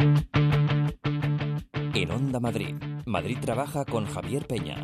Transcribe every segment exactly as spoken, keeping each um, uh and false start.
En Onda Madrid, Madrid Trabaja con Javier Peña.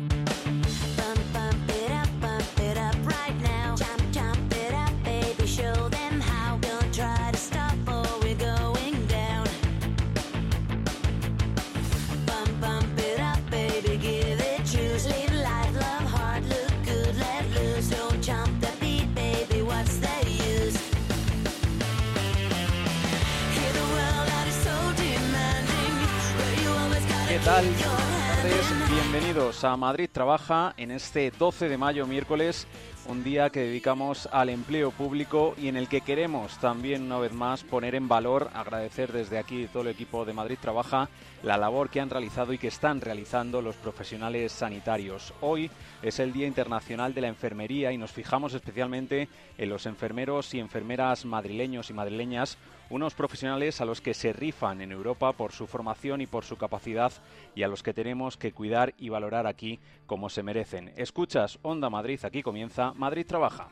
¿Qué tal? Bienvenidos a Madrid Trabaja en este doce de mayo, miércoles, un día que dedicamos al empleo público y en el que queremos también una vez más poner en valor, agradecer desde aquí todo el equipo de Madrid Trabaja la labor que han realizado y que están realizando los profesionales sanitarios. Hoy es el Día Internacional de la Enfermería y nos fijamos especialmente en los enfermeros y enfermeras madrileños y madrileñas, unos profesionales a los que se rifan en Europa por su formación y por su capacidad y a los que tenemos que cuidar y valorar aquí como se merecen. Escuchas Onda Madrid, aquí comienza Madrid Trabaja.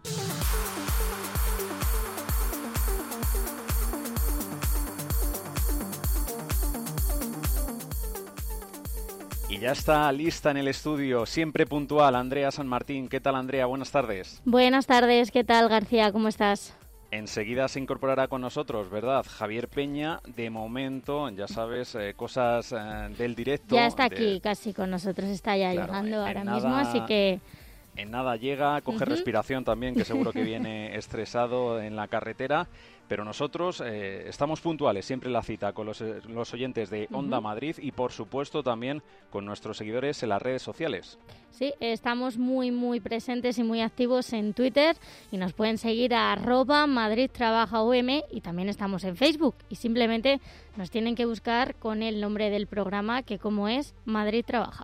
Y ya está lista en el estudio, siempre puntual, Andrea San Martín. ¿Qué tal, Andrea? Buenas tardes. Buenas tardes, ¿qué tal, García? ¿Cómo estás? Enseguida se incorporará con nosotros, ¿verdad? Javier Peña, de momento, ya sabes, eh, cosas eh, del directo. Ya está aquí de... casi con nosotros, está ya claro, llegando en, ahora en nada, mismo, así que... En nada llega, coge uh-huh. respiración también, que seguro que viene estresado en la carretera. Pero nosotros eh, estamos puntuales, siempre en la cita con los, los oyentes de Onda uh-huh. Madrid y, por supuesto, también con nuestros seguidores en las redes sociales. Sí, estamos muy, muy presentes y muy activos en Twitter y nos pueden seguir a arroba Madrid Trabaja U M y también estamos en Facebook y simplemente nos tienen que buscar con el nombre del programa que como es Madrid Trabaja.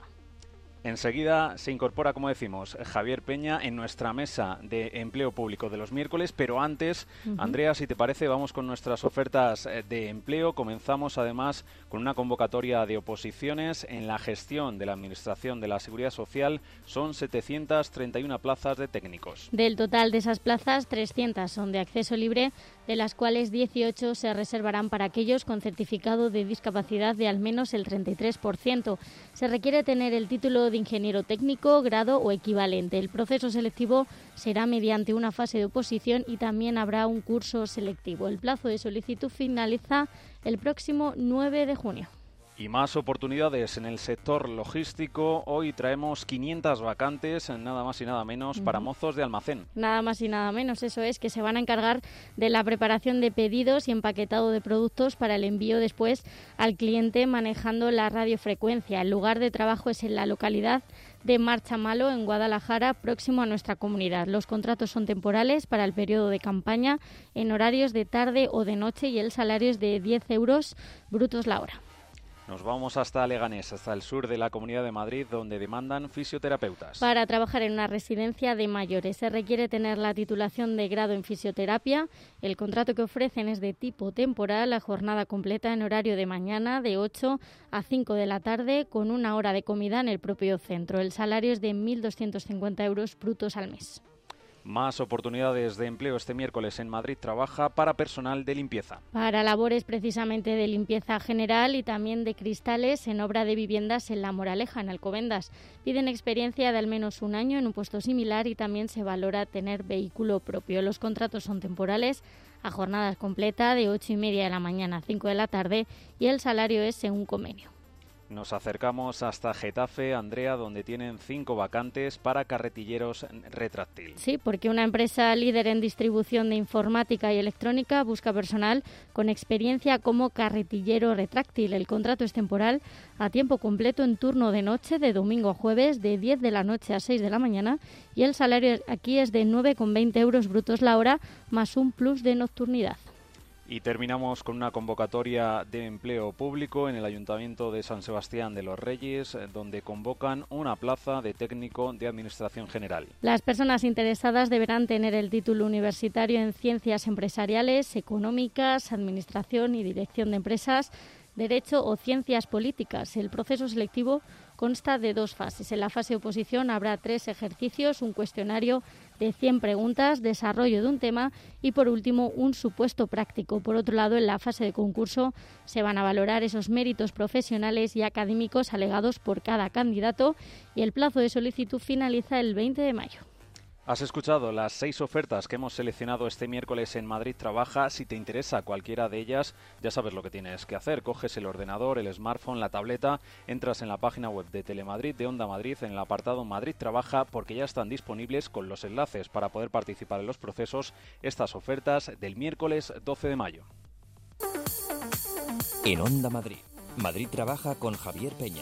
Enseguida se incorpora, como decimos, Javier Peña en nuestra mesa de empleo público de los miércoles, pero antes, uh-huh. Andrea, si te parece, vamos con nuestras ofertas de empleo. Comenzamos además con una convocatoria de oposiciones en la gestión de la Administración de la Seguridad Social. Son setecientas treinta y una plazas de técnicos. Del total de esas plazas, trescientas son de acceso libre, de las cuales dieciocho se reservarán para aquellos con certificado de discapacidad de al menos el treinta y tres por ciento. Se requiere tener el título de ingeniero técnico, grado o equivalente. El proceso selectivo será mediante una fase de oposición y también habrá un curso selectivo. El plazo de solicitud finaliza el próximo nueve de junio. Y más oportunidades en el sector logístico. Hoy traemos quinientas vacantes, nada más y nada menos, uh-huh. para mozos de almacén. Nada más y nada menos, eso es, que se van a encargar de la preparación de pedidos y empaquetado de productos para el envío después al cliente manejando la radiofrecuencia. El lugar de trabajo es en la localidad de Marchamalo, en Guadalajara, próximo a nuestra comunidad. Los contratos son temporales para el periodo de campaña en horarios de tarde o de noche y el salario es de diez euros brutos la hora. Nos vamos hasta Leganés, hasta el sur de la Comunidad de Madrid, donde demandan fisioterapeutas. Para trabajar en una residencia de mayores se requiere tener la titulación de grado en fisioterapia. El contrato que ofrecen es de tipo temporal, la jornada completa en horario de mañana de ocho a cinco de la tarde, con una hora de comida en el propio centro. El salario es de mil doscientos cincuenta euros brutos al mes. Más oportunidades de empleo este miércoles en Madrid Trabaja para personal de limpieza. Para labores precisamente de limpieza general y también de cristales en obra de viviendas en La Moraleja, en Alcobendas. Piden experiencia de al menos un año en un puesto similar y también se valora tener vehículo propio. Los contratos son temporales a jornada completa de ocho y media de la mañana a cinco de la tarde y el salario es según convenio. Nos acercamos hasta Getafe, Andrea, donde tienen cinco vacantes para carretilleros retráctil. Sí, porque una empresa líder en distribución de informática y electrónica busca personal con experiencia como carretillero retráctil. El contrato es temporal a tiempo completo en turno de noche de domingo a jueves de diez de la noche a seis de la mañana y el salario aquí es de nueve con veinte euros brutos la hora más un plus de nocturnidad. Y terminamos con una convocatoria de empleo público en el Ayuntamiento de San Sebastián de los Reyes, donde convocan una plaza de técnico de Administración General. Las personas interesadas deberán tener el título universitario en Ciencias Empresariales, Económicas, Administración y Dirección de Empresas. Derecho o Ciencias Políticas. El proceso selectivo consta de dos fases. En la fase oposición habrá tres ejercicios, un cuestionario de cien preguntas, desarrollo de un tema y, por último, un supuesto práctico. Por otro lado, en la fase de concurso se van a valorar esos méritos profesionales y académicos alegados por cada candidato y el plazo de solicitud finaliza el veinte de mayo. Has escuchado las seis ofertas que hemos seleccionado este miércoles en Madrid Trabaja. Si te interesa cualquiera de ellas, ya sabes lo que tienes que hacer. Coges el ordenador, el smartphone, la tableta, entras en la página web de Telemadrid, de Onda Madrid, en el apartado Madrid Trabaja, porque ya están disponibles con los enlaces para poder participar en los procesos estas ofertas del miércoles doce de mayo. En Onda Madrid, Madrid Trabaja con Javier Peña.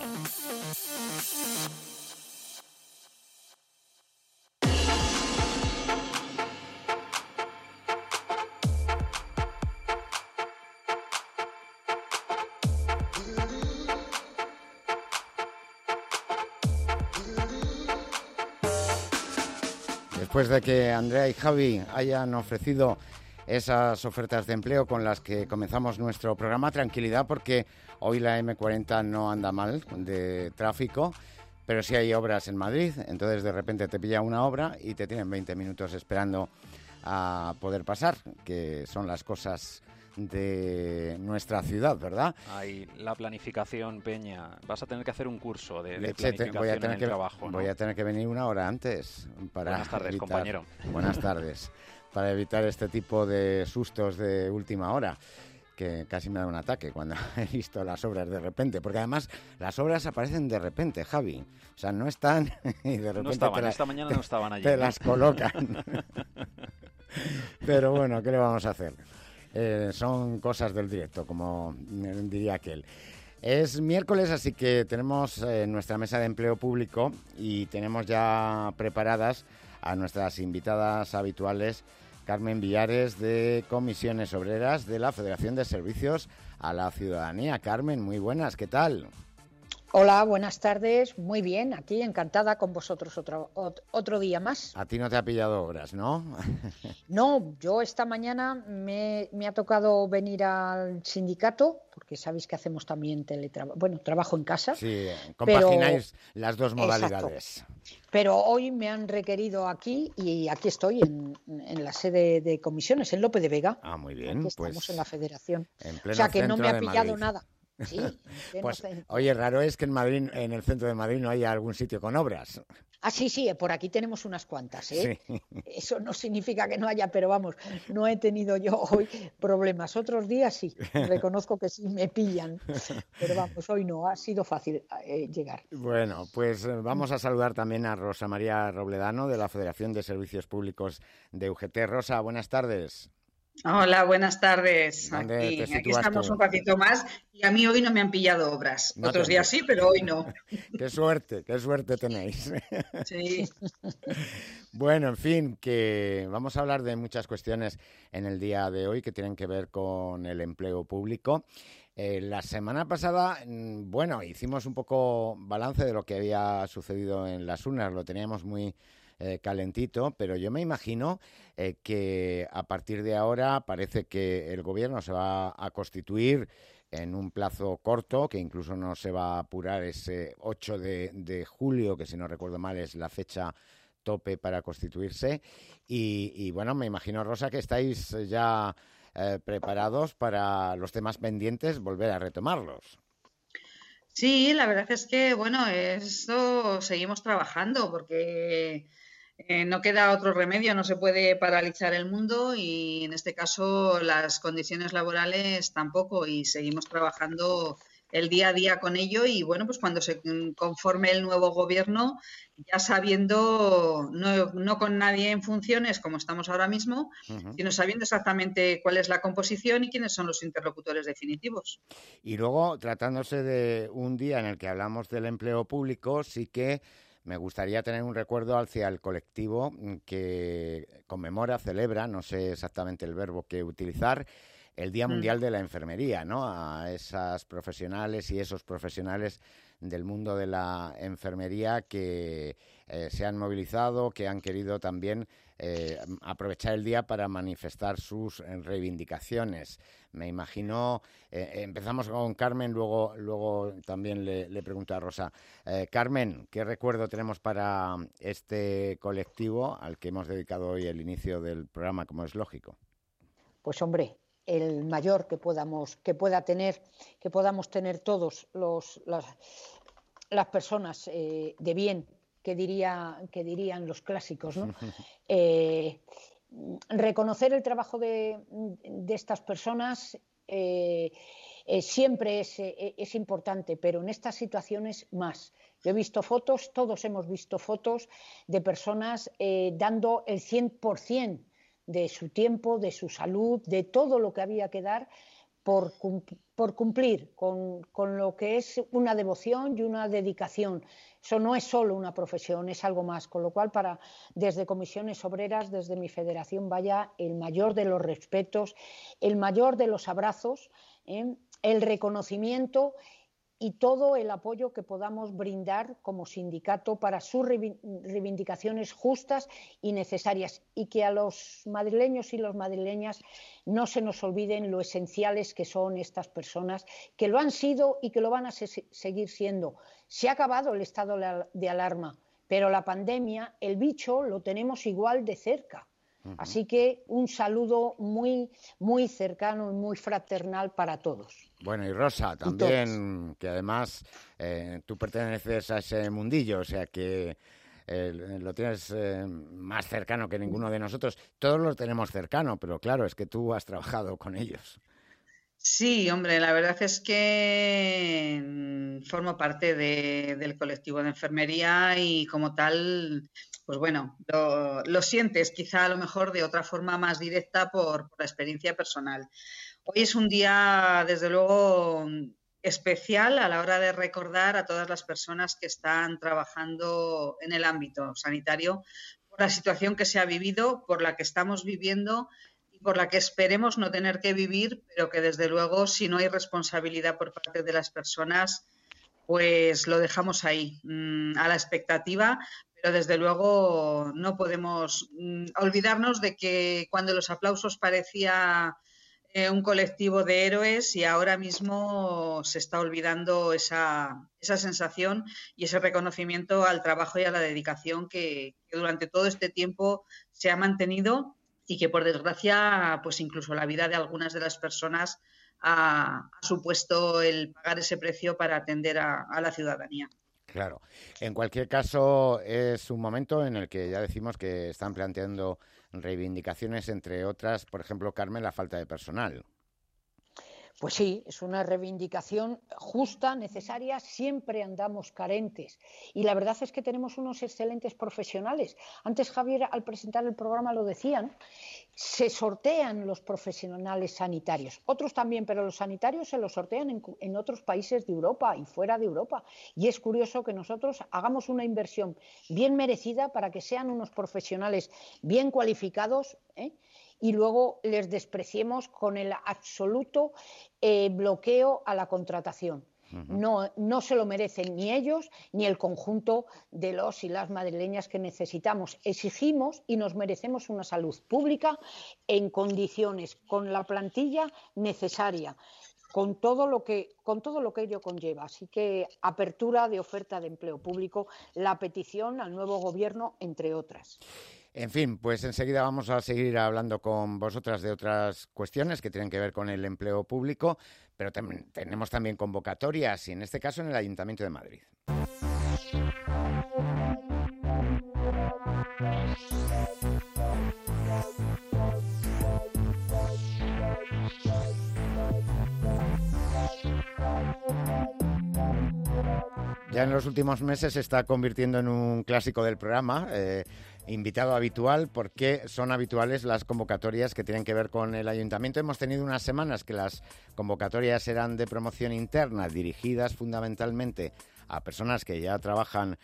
Después de que Andrea y Javi hayan ofrecido esas ofertas de empleo con las que comenzamos nuestro programa, tranquilidad porque hoy la eme cuarenta no anda mal de tráfico, pero sí hay obras en Madrid, entonces de repente te pilla una obra y te tienen veinte minutos esperando a poder pasar, que son las cosas de nuestra ciudad, ¿verdad? Ahí la planificación, Peña. Vas a tener que hacer un curso de, de Leche, te- planificación voy a tener en el que, trabajo, ¿no? Voy a tener que venir una hora antes para Buenas tardes, evitar- compañero. Buenas tardes. Para evitar este tipo de sustos de última hora, que casi me da un ataque cuando he visto las obras de repente, porque además las obras aparecen de repente, Javi. O sea, no están y de repente No estaban, te, la- esta mañana no estaban allí. te ¿no? las colocan. Pero bueno, ¿qué le vamos a hacer? Eh, son cosas del directo, como diría aquel. Es miércoles, así que tenemos eh, nuestra mesa de empleo público y tenemos ya preparadas a nuestras invitadas habituales, Carmen Villares, de Comisiones Obreras de la Federación de Servicios a la Ciudadanía. Carmen, muy buenas, ¿qué tal? Hola, buenas tardes. Muy bien, aquí encantada con vosotros otro, ot- otro día más. A ti no te ha pillado obras, ¿no? No, yo esta mañana me, me ha tocado venir al sindicato, porque sabéis que hacemos también teletrabajo, bueno, trabajo en casa. Sí, compagináis las dos Exacto. modalidades. Pero hoy me han requerido aquí y aquí estoy en, en la sede de comisiones, en Lope de Vega. Ah, muy bien, Aquí estamos pues en la federación. en O pleno sea que no centro me ha de pillado Madrid. nada. Sí, en pleno Pues, centro. oye, raro es que en Madrid, en el centro de Madrid, no haya algún sitio con obras. Ah, sí, sí, por aquí tenemos unas cuantas, ¿eh? Sí. Eso no significa que no haya, pero vamos, no he tenido yo hoy problemas. Otros días sí, reconozco que sí me pillan, pero vamos, hoy no, ha sido fácil eh, llegar. Bueno, pues eh, vamos a saludar también a Rosa María Robledano, de la Federación de Servicios Públicos de U G T. Rosa, buenas tardes. Hola, buenas tardes. ¿Dónde Aquí, te aquí sitúas estamos tú? un ratito más y a mí hoy no me han pillado obras. No Otros te- días sí, pero hoy no. Qué suerte, qué suerte tenéis. Sí. Bueno, en fin, que vamos a hablar de muchas cuestiones en el día de hoy que tienen que ver con el empleo público. Eh, la semana pasada, mm, bueno, hicimos un poco balance de lo que había sucedido en las urnas, lo teníamos muy eh, calentito, pero yo me imagino eh, que a partir de ahora parece que el gobierno se va a constituir en un plazo corto, que incluso no se va a apurar ese ocho de, de julio, que si no recuerdo mal es la fecha tope para constituirse. Y, y bueno, me imagino, Rosa, que estáis ya eh, preparados para los temas pendientes, volver a retomarlos. Sí, la verdad es que, bueno, esto seguimos trabajando porque eh, no queda otro remedio, no se puede paralizar el mundo y en este caso las condiciones laborales tampoco y seguimos trabajando el día a día con ello y bueno, pues cuando se conforme el nuevo gobierno, ya sabiendo, no, no con nadie en funciones como estamos ahora mismo, Uh-huh. sino sabiendo exactamente cuál es la composición y quiénes son los interlocutores definitivos. Y luego, tratándose de un día en el que hablamos del empleo público, sí que me gustaría tener un recuerdo hacia el colectivo que conmemora, celebra, no sé exactamente el verbo que utilizar, el Día Mm. Mundial de la Enfermería, ¿no? A esas profesionales y esos profesionales del mundo de la enfermería que eh, se han movilizado, que han querido también eh, aprovechar el día para manifestar sus reivindicaciones. Me imagino, eh, empezamos con Carmen, luego, luego también le, le pregunto a Rosa. Eh, Carmen, ¿qué recuerdo tenemos para este colectivo al que hemos dedicado hoy el inicio del programa, como es lógico? Pues hombre, el mayor que podamos, que pueda tener, que podamos tener todos los las, las personas eh, de bien, que diría, que dirían los clásicos, ¿no? eh, reconocer el trabajo de, de estas personas eh, eh, siempre es, eh, es importante, pero en estas situaciones más. Yo he visto fotos, todos hemos visto fotos de personas eh, dando el cien por ciento de su tiempo, de su salud, de todo lo que había que dar por, por cumplir con, con lo que es una devoción y una dedicación. Eso no es solo una profesión, es algo más, con lo cual para desde Comisiones Obreras, desde mi federación, vaya el mayor de los respetos, el mayor de los abrazos, ¿eh? el reconocimiento y todo el apoyo que podamos brindar como sindicato para sus reivindicaciones justas y necesarias, y que a los madrileños y las madrileñas no se nos olviden lo esenciales que son estas personas, que lo han sido y que lo van a se seguir siendo. Se ha acabado el estado de alarma, pero la pandemia, el bicho, lo tenemos igual de cerca. Uh-huh. Así que un saludo muy, muy cercano y muy fraternal para todos. Bueno, y Rosa, también, y que además eh, tú perteneces a ese mundillo, o sea que eh, lo tienes eh, más cercano que ninguno de nosotros. Todos lo tenemos cercano, pero claro, es que tú has trabajado con ellos. Sí, hombre, la verdad es que formo parte de, del colectivo de enfermería y como tal, pues bueno, lo, lo sientes quizá a lo mejor de otra forma más directa por, por la experiencia personal. Hoy es un día, desde luego, especial a la hora de recordar a todas las personas que están trabajando en el ámbito sanitario por la situación que se ha vivido, por la que estamos viviendo y por la que esperemos no tener que vivir, pero que desde luego, si no hay responsabilidad por parte de las personas, pues lo dejamos ahí, a la expectativa, pero desde luego no podemos olvidarnos de que cuando los aplausos parecía un colectivo de héroes y ahora mismo se está olvidando esa, esa sensación y ese reconocimiento al trabajo y a la dedicación que, que durante todo este tiempo se ha mantenido y que por desgracia pues incluso la vida de algunas de las personas ha, ha supuesto el pagar ese precio para atender a, a la ciudadanía. Claro. En cualquier caso, es un momento en el que ya decimos que están planteando reivindicaciones, entre otras, por ejemplo, Carmen, la falta de personal. Pues sí, es una reivindicación justa, necesaria, siempre andamos carentes y la verdad es que tenemos unos excelentes profesionales. Antes Javier, al presentar el programa, lo decían, se sortean los profesionales sanitarios, otros también, pero los sanitarios se los sortean en, en otros países de Europa y fuera de Europa. Y es curioso que nosotros hagamos una inversión bien merecida para que sean unos profesionales bien cualificados, ¿eh? y luego les despreciemos con el absoluto eh, bloqueo a la contratación. Uh-huh. No, no se lo merecen ni ellos ni el conjunto de los y las madrileñas que necesitamos. Exigimos y nos merecemos una salud pública en condiciones, con la plantilla necesaria, con todo lo que, con todo lo que ello conlleva. Así que apertura de oferta de empleo público, la petición al nuevo gobierno, entre otras. En fin, pues enseguida vamos a seguir hablando con vosotras de otras cuestiones que tienen que ver con el empleo público, pero tem- tenemos también convocatorias, y en este caso en el Ayuntamiento de Madrid. Ya en los últimos meses se está convirtiendo en un clásico del programa, eh, invitado habitual, porque son habituales las convocatorias que tienen que ver con el ayuntamiento. Hemos tenido unas semanas que las convocatorias eran de promoción interna, dirigidas fundamentalmente a personas que ya trabajan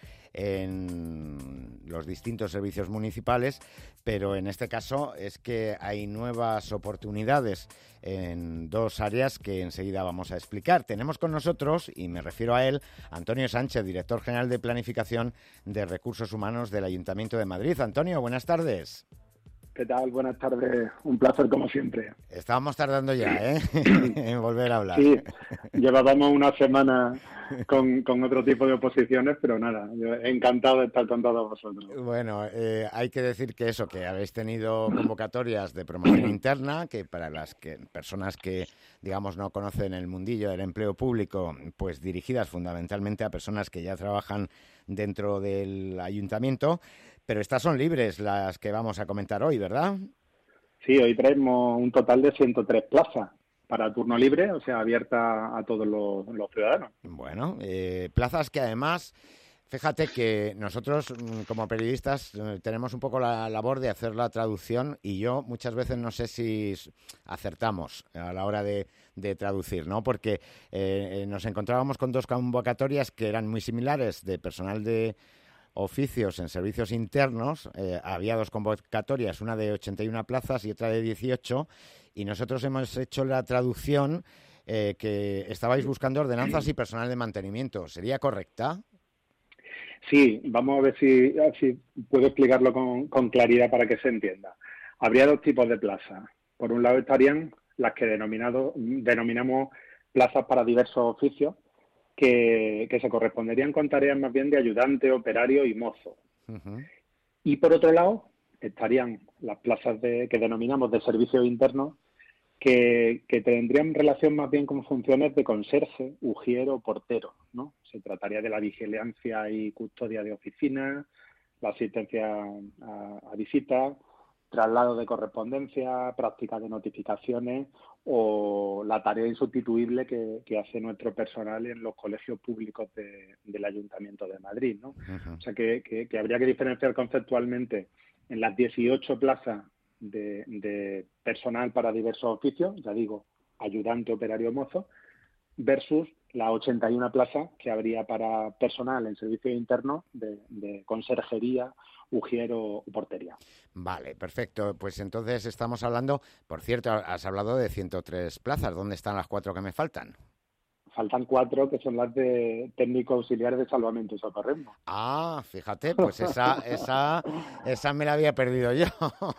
en los distintos servicios municipales, pero en este caso es que hay nuevas oportunidades en dos áreas que enseguida vamos a explicar. Tenemos con nosotros, y me refiero a él, Antonio Sánchez, director general de Planificación de Recursos Humanos del Ayuntamiento de Madrid. Antonio, buenas tardes. ¿Qué tal? Buenas tardes. Un placer como siempre. Estábamos tardando ya, ¿eh? en volver a hablar. Sí, llevábamos una semana con, con otro tipo de oposiciones, pero nada, yo encantado de estar con todos vosotros. Bueno, eh, hay que decir que eso, que habéis tenido convocatorias de promoción interna, que para las que personas que, digamos, no conocen el mundillo del empleo público, pues dirigidas fundamentalmente a personas que ya trabajan dentro del ayuntamiento. Pero estas son libres las que vamos a comentar hoy, ¿verdad? Sí, hoy traemos un total de ciento tres plazas para turno libre, o sea, abierta a todos los, los ciudadanos. Bueno, eh, plazas que además, fíjate que nosotros como periodistas tenemos un poco la labor de hacer la traducción y yo muchas veces no sé si acertamos a la hora de, de traducir, ¿no? Porque eh, nos encontrábamos con dos convocatorias que eran muy similares de personal de oficios en servicios internos. Eh, había dos convocatorias, una de ochenta y una plazas y otra de dieciocho, y nosotros hemos hecho la traducción eh, que estabais buscando ordenanzas y personal de mantenimiento. ¿Sería correcta? Sí, vamos a ver si, a ver si puedo explicarlo con, con claridad para que se entienda. Habría dos tipos de plazas. Por un lado estarían las que denominado, denominamos plazas para diversos oficios, Que, que se corresponderían con tareas más bien de ayudante, operario y mozo. Uh-huh. Y por otro lado estarían las plazas de, que denominamos de servicios internos, que, que tendrían relación más bien con funciones de conserje, ujiero, portero, ¿no? Se trataría de la vigilancia y custodia de oficinas, la asistencia a, a visitas, traslado de correspondencia, práctica de notificaciones o la tarea insustituible que, que hace nuestro personal en los colegios públicos de, del Ayuntamiento de Madrid, ¿no? Uh-huh. O sea, que, que, que habría que diferenciar conceptualmente en las dieciocho plazas de, de personal para diversos oficios, ya digo, ayudante, operario, mozo, versus las ochenta y una plazas que habría para personal en servicios internos de, de conserjería, ujiero o portería. Vale, perfecto. Pues entonces estamos hablando, por cierto, has hablado de ciento tres plazas. ¿Dónde están las cuatro que me faltan? Faltan cuatro, que son las de técnico auxiliar de salvamento y socorrismo. Ah, fíjate, pues esa esa esa me la había perdido yo.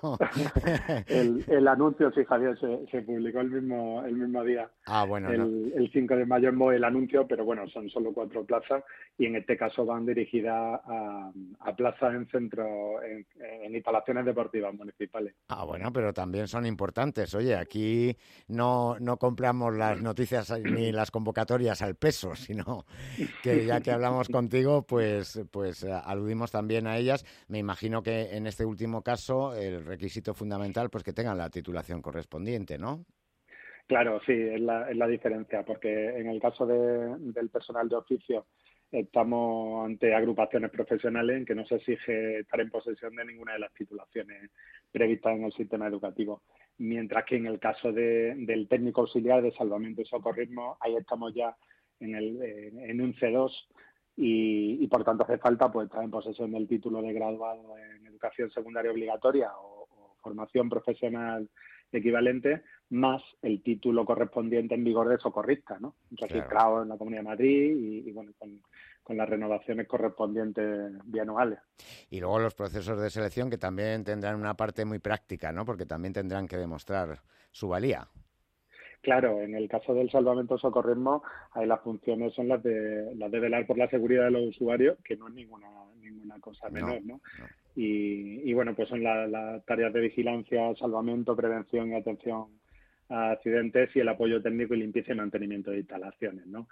el, el anuncio, sí, Javier, se, se publicó el mismo el mismo día. Ah, bueno. El, no. el cinco de mayo es el anuncio, pero bueno, son solo cuatro plazas y en este caso van dirigidas a, a plazas en centros, en, en instalaciones deportivas municipales. Ah, bueno, pero también son importantes. Oye, aquí no, no compramos las noticias ni las convocatorias al peso, sino que ya que hablamos contigo, pues, pues aludimos también a ellas. Me imagino que en este último caso el requisito fundamental, pues que tengan la titulación correspondiente, ¿no? Claro, sí, es la, es la diferencia, porque en el caso de, del personal de oficio estamos ante agrupaciones profesionales en que no se exige estar en posesión de ninguna de las titulaciones previstas en el sistema educativo. Mientras que en el caso de, del técnico auxiliar de salvamento y socorrismo, ahí estamos ya en, el, en un C dos y, y por tanto hace falta pues estar en posesión del título de graduado en educación secundaria obligatoria o, o formación profesional equivalente, más el título correspondiente en vigor de socorrista, ¿no? Registrado claro. en la Comunidad de Madrid y, y bueno, con, con las renovaciones correspondientes bianuales. Y luego los procesos de selección que también tendrán una parte muy práctica, ¿no? Porque también tendrán que demostrar su valía. Claro, en el caso del salvamento o socorrismo, ahí las funciones son las de las de velar por la seguridad de los usuarios, que no es ninguna ninguna cosa menor, ¿no? no, no. Y, y bueno, pues son las la tareas de vigilancia, salvamento, prevención y atención a accidentes y el apoyo técnico y limpieza y mantenimiento de instalaciones, ¿no?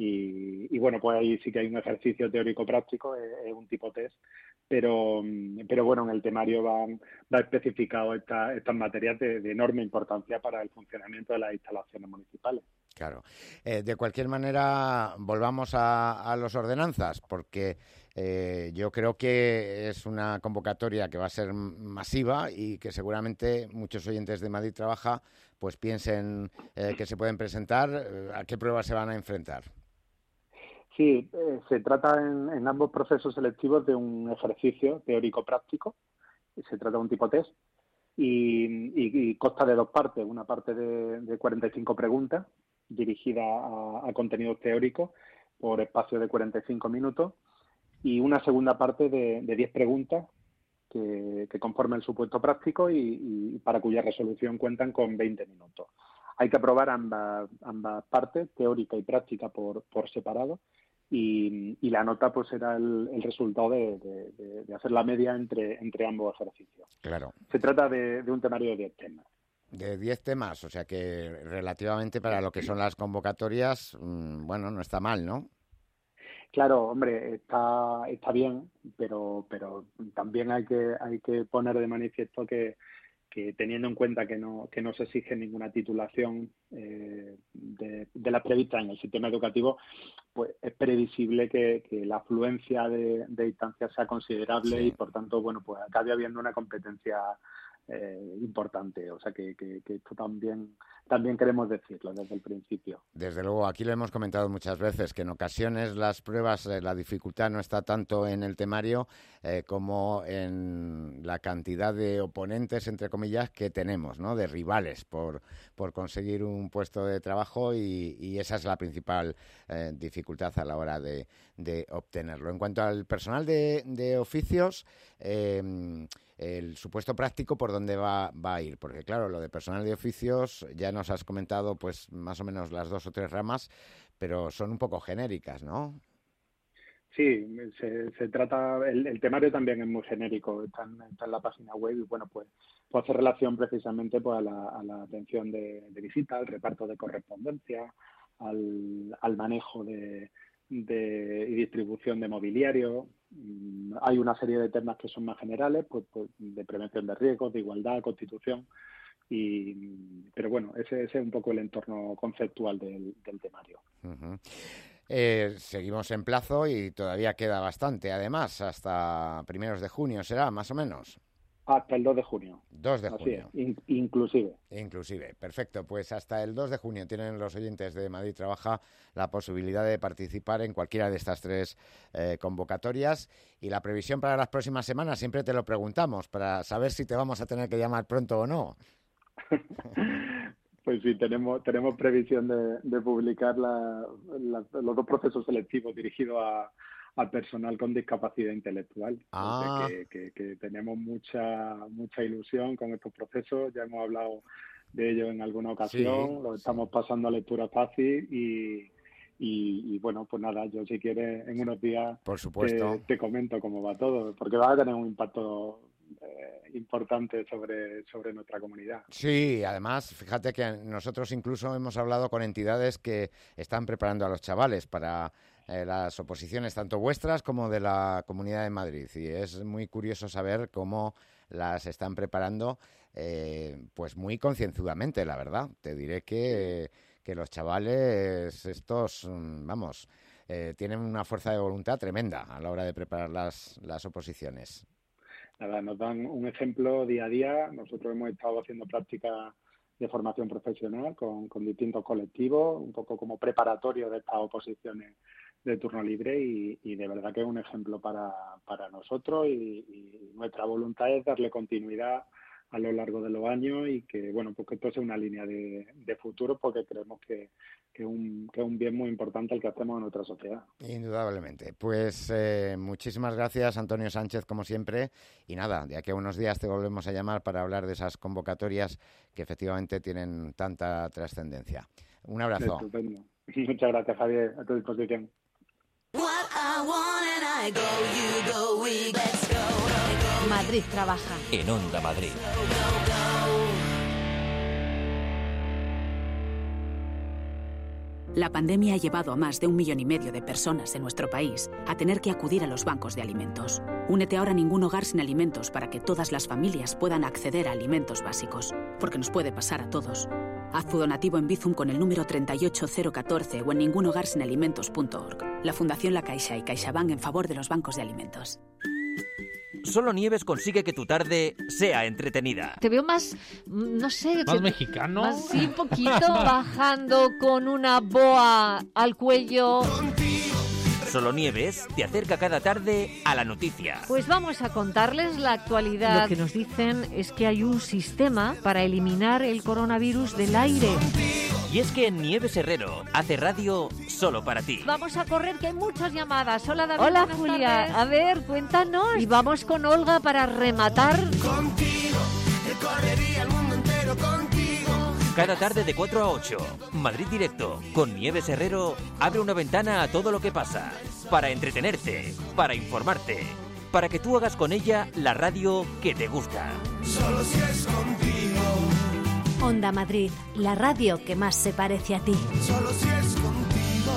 Y, y bueno, pues ahí sí que hay un ejercicio teórico-práctico, es, es un tipo test, pero, pero bueno, en el temario va, va especificado esta, estas materias de, de enorme importancia para el funcionamiento de las instalaciones municipales. Claro. Eh, de cualquier manera, volvamos a, a las ordenanzas, porque eh, yo creo que es una convocatoria que va a ser masiva y que seguramente muchos oyentes de Madrid Trabaja pues piensen eh, que se pueden presentar. ¿A qué pruebas se van a enfrentar? Sí, eh, se trata en, en ambos procesos selectivos de un ejercicio teórico-práctico. Se trata de un tipo test y, y, y consta de dos partes. Una parte de, de cuarenta y cinco preguntas dirigida a, a contenidos teóricos por espacio de cuarenta y cinco minutos y una segunda parte de, de diez preguntas que, que conforman el supuesto práctico y, y para cuya resolución cuentan con veinte minutos. Hay que aprobar ambas, ambas partes, teórica y práctica, por, por separado. Y, y la nota pues será el, el resultado de, de, de, de hacer la media entre, entre ambos ejercicios. Claro. Se trata de, de un temario de diez temas. De diez temas, o sea que relativamente para lo que son las convocatorias, mmm, bueno, no está mal, ¿no? Claro, hombre, está está bien, pero pero también hay que hay que poner de manifiesto que que teniendo en cuenta que no que no se exige ninguna titulación eh, de, de las previstas en el sistema educativo, pues es previsible que, que la afluencia de, de instancias sea considerable. Sí. Y por tanto, bueno, pues acabe habiendo una competencia eh, importante. O sea que, que, que esto también también queremos decirlo desde el principio. Desde luego, aquí lo hemos comentado muchas veces, que en ocasiones las pruebas, eh, la dificultad no está tanto en el temario eh, como en la cantidad de oponentes, entre comillas, que tenemos, ¿no? De rivales por, por conseguir un puesto de trabajo y, y esa es la principal eh, dificultad a la hora de, de obtenerlo. En cuanto al personal de, de oficios, eh, el supuesto práctico, ¿por dónde va, va a ir? Porque claro, lo de personal de oficios ya nos has comentado pues más o menos las dos o tres ramas, pero son un poco genéricas, ¿no? Sí, se, se trata, el, el temario también es muy genérico, está en, está en la página web y bueno, pues, pues hace relación precisamente pues a la, a la atención de, de visita, al reparto de correspondencia, al, al manejo de, de y distribución de mobiliario. Hay una serie de temas que son más generales, pues, pues de prevención de riesgos, de igualdad, constitución. Y, pero bueno, ese, ese es un poco el entorno conceptual del, del temario. Uh-huh. Eh, seguimos en plazo y todavía queda bastante, además, hasta primeros de junio será, más o menos. Hasta el dos de junio. dos de Así junio. Es, in, inclusive. Inclusive, perfecto. Pues hasta el dos de junio tienen los oyentes de Madrid Trabaja la posibilidad de participar en cualquiera de estas tres eh, convocatorias. Y la previsión para las próximas semanas siempre te lo preguntamos para saber si te vamos a tener que llamar pronto o no. Pues sí, tenemos tenemos previsión de, de publicar la, la, los dos procesos selectivos dirigidos a, al personal con discapacidad intelectual. Ah. O sea, que, que, que tenemos mucha mucha ilusión con estos procesos. Ya hemos hablado de ellos en alguna ocasión. Sí, los estamos sí. pasando a lectura fácil y, y, y bueno, pues nada, yo si quieres en unos días Por supuesto. Te, te comento cómo va todo, porque va a tener un impacto Eh, importante sobre, sobre nuestra comunidad. Sí, además, fíjate que nosotros incluso hemos hablado con entidades que están preparando a los chavales para eh, las oposiciones, tanto vuestras como de la Comunidad de Madrid. Y es muy curioso saber cómo las están preparando, eh, pues muy concienzudamente, la verdad. Te diré que, que los chavales, estos, vamos, eh, tienen una fuerza de voluntad tremenda a la hora de preparar las, las oposiciones. Nada, nos dan un ejemplo día a día. Nosotros hemos estado haciendo prácticas de formación profesional con, con distintos colectivos, un poco como preparatorio de estas oposiciones de turno libre y, y de verdad que es un ejemplo para, para nosotros y, y nuestra voluntad es darle continuidad a lo largo de los años y que bueno pues que esto sea una línea de, de futuro porque creemos que, que, un, que es un bien muy importante el que hacemos en nuestra sociedad. Indudablemente. Pues eh, muchísimas gracias, Antonio Sánchez, como siempre, y nada, de aquí a unos días te volvemos a llamar para hablar de esas convocatorias que efectivamente tienen tanta trascendencia. Un abrazo. Estupendo. Muchas gracias, Javier, a tu disposición. Madrid Trabaja. En Onda Madrid. La pandemia ha llevado a más de un millón y medio de personas en nuestro país a tener que acudir a los bancos de alimentos. Únete ahora a Ningún Hogar Sin Alimentos para que todas las familias puedan acceder a alimentos básicos, porque nos puede pasar a todos. Haz tu donativo en Bizum con el número treinta y ocho cero catorce o en ningún hogar sin alimentos punto org. La Fundación La Caixa y CaixaBank en favor de los bancos de alimentos. Solo Nieves consigue que tu tarde sea entretenida. Te veo más, no sé... ¿Más que, mexicano? Más, sí, un poquito, bajando con una boa al cuello. Solo Nieves te acerca cada tarde a la noticia. Pues vamos a contarles la actualidad. Lo que nos dicen es que hay un sistema para eliminar el coronavirus del aire. Y es que Nieves Herrero hace radio solo para ti. Vamos a correr, que hay muchas llamadas. Hola, David. Hola, buenas Julia. tardes. A ver, cuéntanos. Y vamos con Olga para rematar. Contigo, recorrería el mundo entero contigo. Cada tarde de cuatro a ocho, Madrid Directo, con Nieves Herrero, abre una ventana a todo lo que pasa. Para entretenerte, para informarte, para que tú hagas con ella la radio que te gusta. Solo si es contigo. Onda Madrid, la radio que más se parece a ti. Solo si es contigo.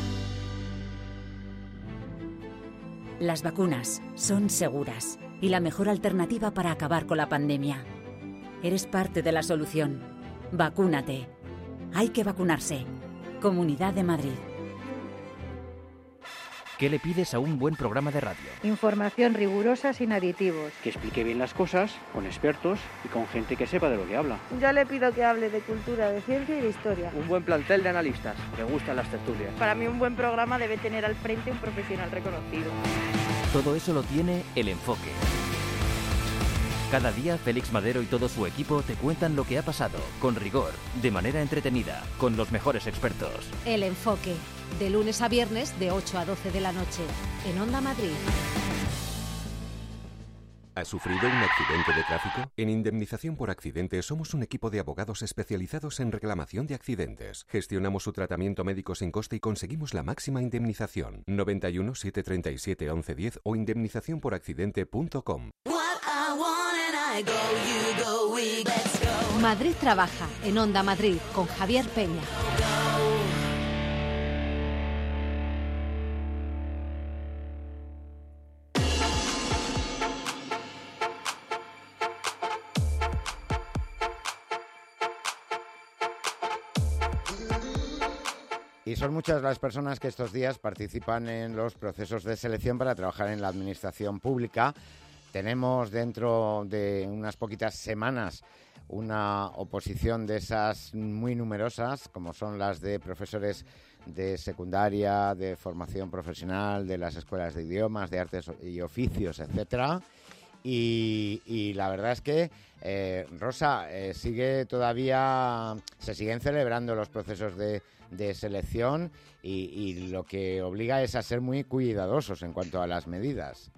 Las vacunas son seguras y la mejor alternativa para acabar con la pandemia. Eres parte de la solución. Vacúnate. Hay que vacunarse. Comunidad de Madrid. ¿Qué le pides a un buen programa de radio? Información rigurosa sin aditivos. Que explique bien las cosas, con expertos y con gente que sepa de lo que habla. Yo le pido que hable de cultura, de ciencia y de historia. Un buen plantel de analistas. Me gustan las tertulias. Para mí un buen programa debe tener al frente un profesional reconocido. Todo eso lo tiene El Enfoque. Cada día Félix Madero y todo su equipo te cuentan lo que ha pasado, con rigor, de manera entretenida, con los mejores expertos. El Enfoque, de lunes a viernes de ocho a doce de la noche, en Onda Madrid. ¿Has sufrido un accidente de tráfico? En Indemnización por Accidentes somos un equipo de abogados especializados en reclamación de accidentes. Gestionamos su tratamiento médico sin coste y conseguimos la máxima indemnización. noventa y uno, setecientos treinta y siete, once diez o indemnización por accidente punto com. Madrid Trabaja, en Onda Madrid, con Javier Peña. Y son muchas las personas que estos días participan en los procesos de selección para trabajar en la administración pública. Tenemos dentro de unas poquitas semanas una oposición de esas muy numerosas, como son las de profesores de secundaria, de formación profesional, de las escuelas de idiomas, de artes y oficios, etcétera. Y, y la verdad es que, eh, Rosa, eh, sigue todavía, se siguen celebrando los procesos de, de selección y, y lo que obliga es a ser muy cuidadosos en cuanto a las medidas.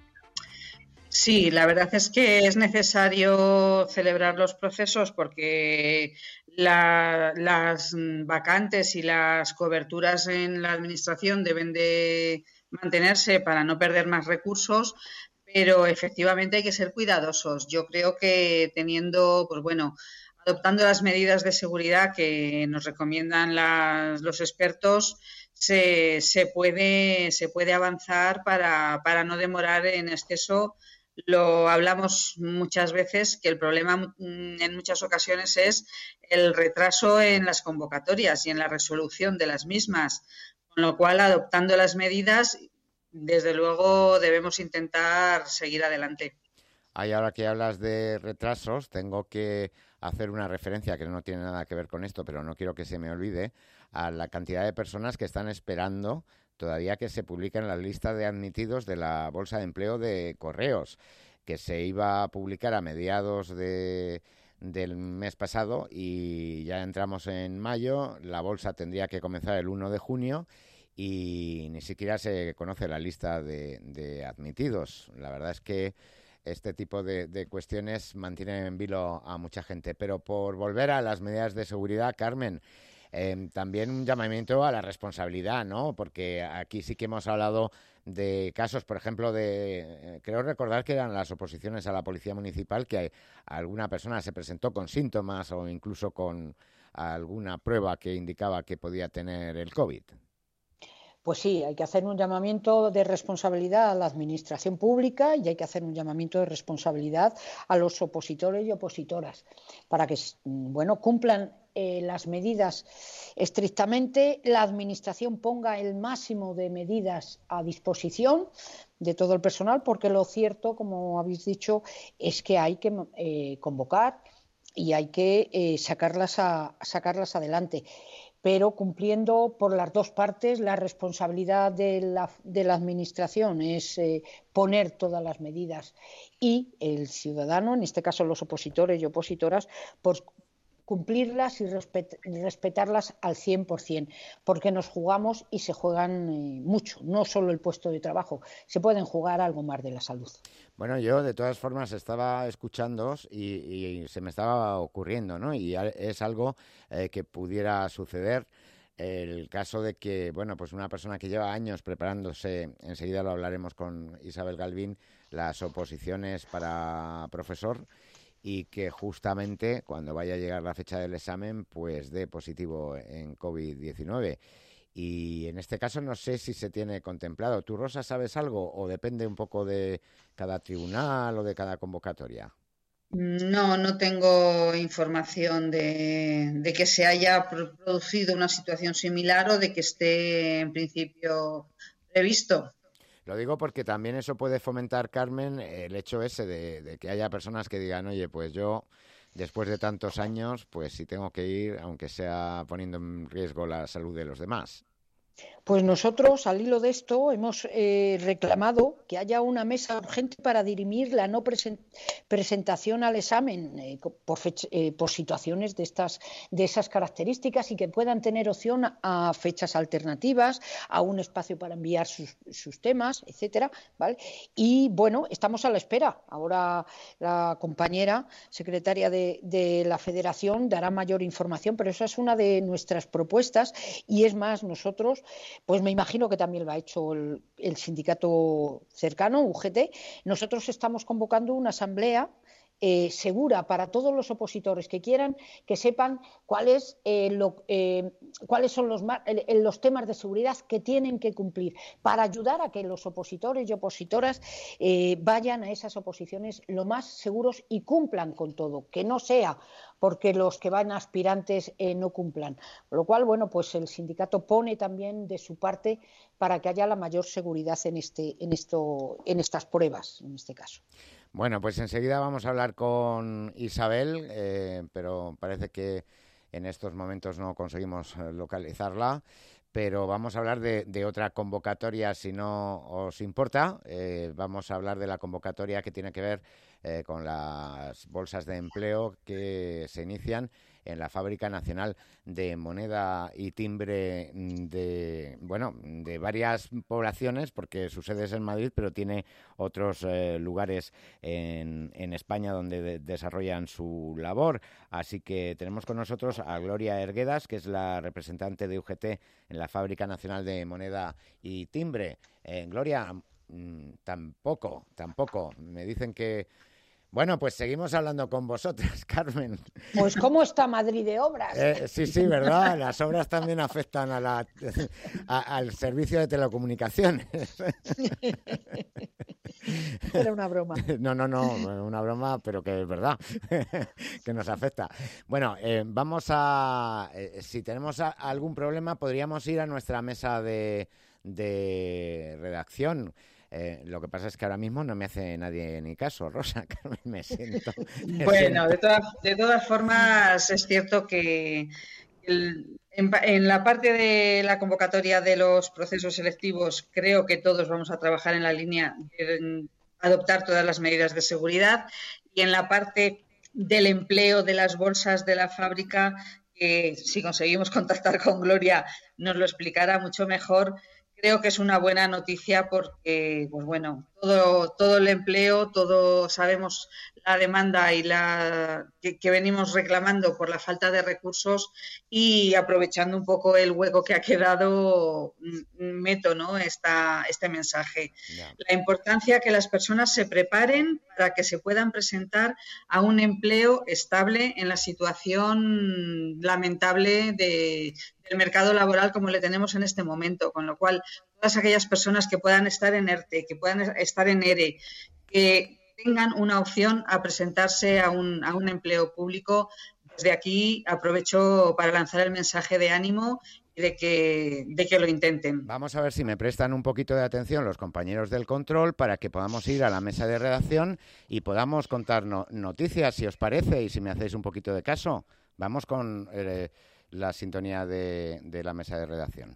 Sí, la verdad es que es necesario celebrar los procesos porque la, las vacantes y las coberturas en la administración deben de mantenerse para no perder más recursos, pero efectivamente hay que ser cuidadosos. Yo creo que teniendo, pues bueno, adoptando las medidas de seguridad que nos recomiendan las, los expertos, se, se puede, se puede avanzar para, para no demorar en exceso. Lo hablamos muchas veces, que el problema en muchas ocasiones es el retraso en las convocatorias y en la resolución de las mismas, con lo cual, adoptando las medidas, desde luego debemos intentar seguir adelante. Ay, ahora que hablas de retrasos, tengo que hacer una referencia que no tiene nada que ver con esto, pero no quiero que se me olvide, a la cantidad de personas que están esperando todavía que se publique en la lista de admitidos de la Bolsa de Empleo de Correos, que se iba a publicar a mediados de, del mes pasado y ya entramos en mayo. La bolsa tendría que comenzar el uno de junio y ni siquiera se conoce la lista de, de admitidos. La verdad es que este tipo de, de cuestiones mantienen en vilo a mucha gente. Pero por volver a las medidas de seguridad, Carmen, Eh, también un llamamiento a la responsabilidad, ¿no? Porque aquí sí que hemos hablado de casos, por ejemplo, de eh, creo recordar que eran las oposiciones a la Policía Municipal, que alguna persona se presentó con síntomas o incluso con alguna prueba que indicaba que podía tener el COVID. Pues sí, hay que hacer un llamamiento de responsabilidad a la administración pública y hay que hacer un llamamiento de responsabilidad a los opositores y opositoras para que, bueno, cumplan eh, las medidas estrictamente, la administración ponga el máximo de medidas a disposición de todo el personal, porque lo cierto, como habéis dicho, es que hay que eh, convocar y hay que eh, sacarlas, a, sacarlas adelante. pero cumpliendo por las dos partes. La responsabilidad de la, de la Administración es eh, poner todas las medidas y el ciudadano, en este caso los opositores y opositoras, por cumplirlas y respet respetarlas al cien por cien, porque nos jugamos y se juegan eh, mucho, no solo el puesto de trabajo, se pueden jugar algo más de la salud. Bueno, yo de todas formas estaba escuchándoos y, y se me estaba ocurriendo, ¿no? Y es algo eh, que pudiera suceder. El caso de que, bueno, pues una persona que lleva años preparándose, enseguida lo hablaremos con Isabel Galvín, las oposiciones para profesor, y que justamente cuando vaya a llegar la fecha del examen pues dé positivo en COVID diecinueve. Y en este caso no sé si se tiene contemplado. ¿Tú, Rosa, sabes algo o depende un poco de cada tribunal o de cada convocatoria? No, no tengo información de, de que se haya producido una situación similar o de que esté en principio previsto. Lo digo porque también eso puede fomentar, Carmen, el hecho ese de, de que haya personas que digan, oye, pues yo, después de tantos años, pues si tengo que ir, aunque sea poniendo en riesgo la salud de los demás. Pues nosotros, al hilo de esto, hemos eh, reclamado que haya una mesa urgente para dirimir la no presen presentación al examen eh, por, eh, por situaciones de, estas, de esas características y que puedan tener opción a, a fechas alternativas, a un espacio para enviar sus, sus temas, etcétera, ¿vale? Y bueno, estamos a la espera. Ahora la compañera secretaria de, de la Federación dará mayor información, pero esa es una de nuestras propuestas y es más, nosotros pues me imagino que también lo ha hecho el, el sindicato cercano, U G T. Nosotros estamos convocando una asamblea eh, segura para todos los opositores que quieran, que sepan cuál es, eh, lo, eh, cuáles son los, el, los temas de seguridad que tienen que cumplir para ayudar a que los opositores y opositoras eh, vayan a esas oposiciones lo más seguros y cumplan con todo, que no sea porque los que van aspirantes eh, no cumplan. Por lo cual, bueno, pues el sindicato pone también de su parte para que haya la mayor seguridad en, este, en, esto, en estas pruebas, en este caso. Bueno, pues enseguida vamos a hablar con Isabel, eh, pero parece que en estos momentos no conseguimos localizarla. Pero vamos a hablar de, de otra convocatoria, si no os importa. Eh, vamos a hablar de la convocatoria que tiene que ver eh, con las bolsas de empleo que se inician en la Fábrica Nacional de Moneda y Timbre de, bueno, de varias poblaciones, porque su sede es en Madrid, pero tiene otros eh, lugares en, en España donde de, desarrollan su labor. Así que tenemos con nosotros a Gloria Erguedas, que es la representante de U G T en la Fábrica Nacional de Moneda y Timbre. Eh, Gloria, mmm, tampoco, tampoco. Me dicen que... Bueno, pues seguimos hablando con vosotras, Carmen. Pues ¿cómo está Madrid de obras? Eh, sí, sí, ¿verdad? Las obras también afectan a la, a, al servicio de telecomunicaciones. Era una broma. No, no, no, una broma, pero que es verdad, que nos afecta. Bueno, eh, vamos a... Eh, si tenemos a, algún problema, podríamos ir a nuestra mesa de, de redacción. Eh, lo que pasa es que ahora mismo no me hace nadie ni caso, Rosa, Carmen, me siento... Me bueno, siento... De, todas, de todas formas es cierto que el, en, en la parte de la convocatoria de los procesos selectivos creo que todos vamos a trabajar en la línea de adoptar todas las medidas de seguridad y en la parte del empleo de las bolsas de la fábrica, que si conseguimos contactar con Gloria nos lo explicará mucho mejor. Creo que es una buena noticia porque, pues bueno, todo, todo el empleo, todo sabemos la demanda y la que, que venimos reclamando por la falta de recursos y aprovechando un poco el hueco que ha quedado, meto, ¿no? Esta, este mensaje. Yeah. La importancia que las personas se preparen para que se puedan presentar a un empleo estable en la situación lamentable de el mercado laboral como le tenemos en este momento, con lo cual todas aquellas personas que puedan estar en ERTE, que puedan estar en ERE, que tengan una opción a presentarse a un, a un empleo público, desde aquí aprovecho para lanzar el mensaje de ánimo y de que, de que lo intenten. Vamos a ver si me prestan un poquito de atención los compañeros del control para que podamos ir a la mesa de redacción y podamos contar no, noticias, si os parece, y si me hacéis un poquito de caso. Vamos con... Eh, la sintonía de, de la mesa de redacción.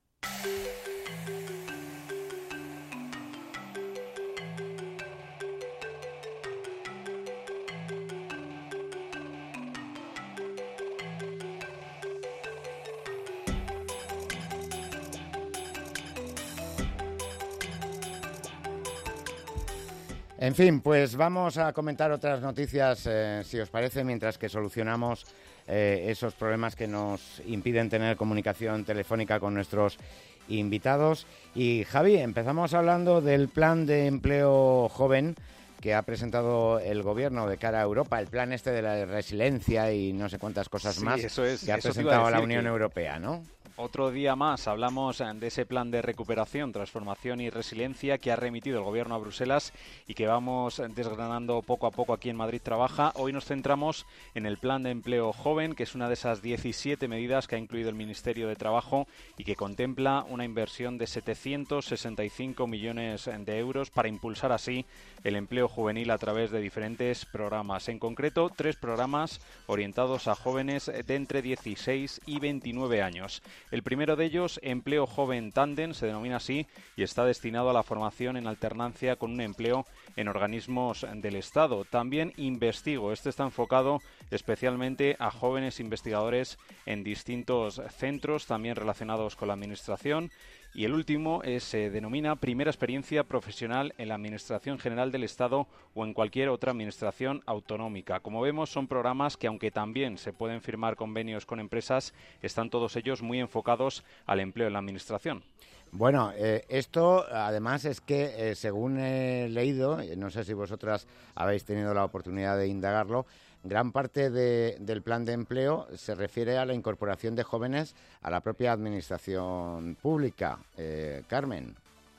En fin, pues vamos a comentar otras noticias, eh, si os parece, mientras que solucionamos eh, esos problemas que nos impiden tener comunicación telefónica con nuestros invitados. Y Javi, empezamos hablando del plan de empleo joven que ha presentado el Gobierno de cara a Europa, el plan este de la resiliencia y no sé cuántas cosas sí, más eso es, que ha eso presentado la Unión que... Europea, ¿no? Otro día más hablamos de ese plan de recuperación, transformación y resiliencia que ha remitido el Gobierno a Bruselas y que vamos desgranando poco a poco aquí en Madrid Trabaja. Hoy nos centramos en el plan de empleo joven, que es una de esas diecisiete medidas que ha incluido el Ministerio de Trabajo y que contempla una inversión de setecientos sesenta y cinco millones de euros para impulsar así el empleo juvenil a través de diferentes programas. En concreto, tres programas orientados a jóvenes de entre dieciséis y veintinueve años. El primero de ellos, Empleo Joven Tándem, se denomina así y está destinado a la formación en alternancia con un empleo en organismos del Estado. También Investigo, este está enfocado especialmente a jóvenes investigadores en distintos centros, también relacionados con la Administración. Y el último es, se denomina Primera Experiencia Profesional en la Administración General del Estado o en cualquier otra administración autonómica. Como vemos, son programas que, aunque también se pueden firmar convenios con empresas, están todos ellos muy enfocados al empleo en la Administración. Bueno, eh, esto además es que, eh, según he leído, no sé si vosotras habéis tenido la oportunidad de indagarlo, gran parte de, del plan de empleo se refiere a la incorporación de jóvenes a la propia administración pública. Eh, Carmen.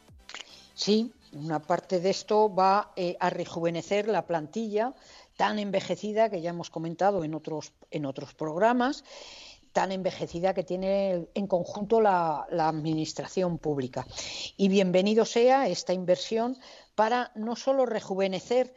Sí, una parte de esto va eh, a rejuvenecer la plantilla tan envejecida que ya hemos comentado en otros, en otros programas, tan envejecida que tiene en conjunto la, la administración pública. Y bienvenido sea esta inversión para no solo rejuvenecer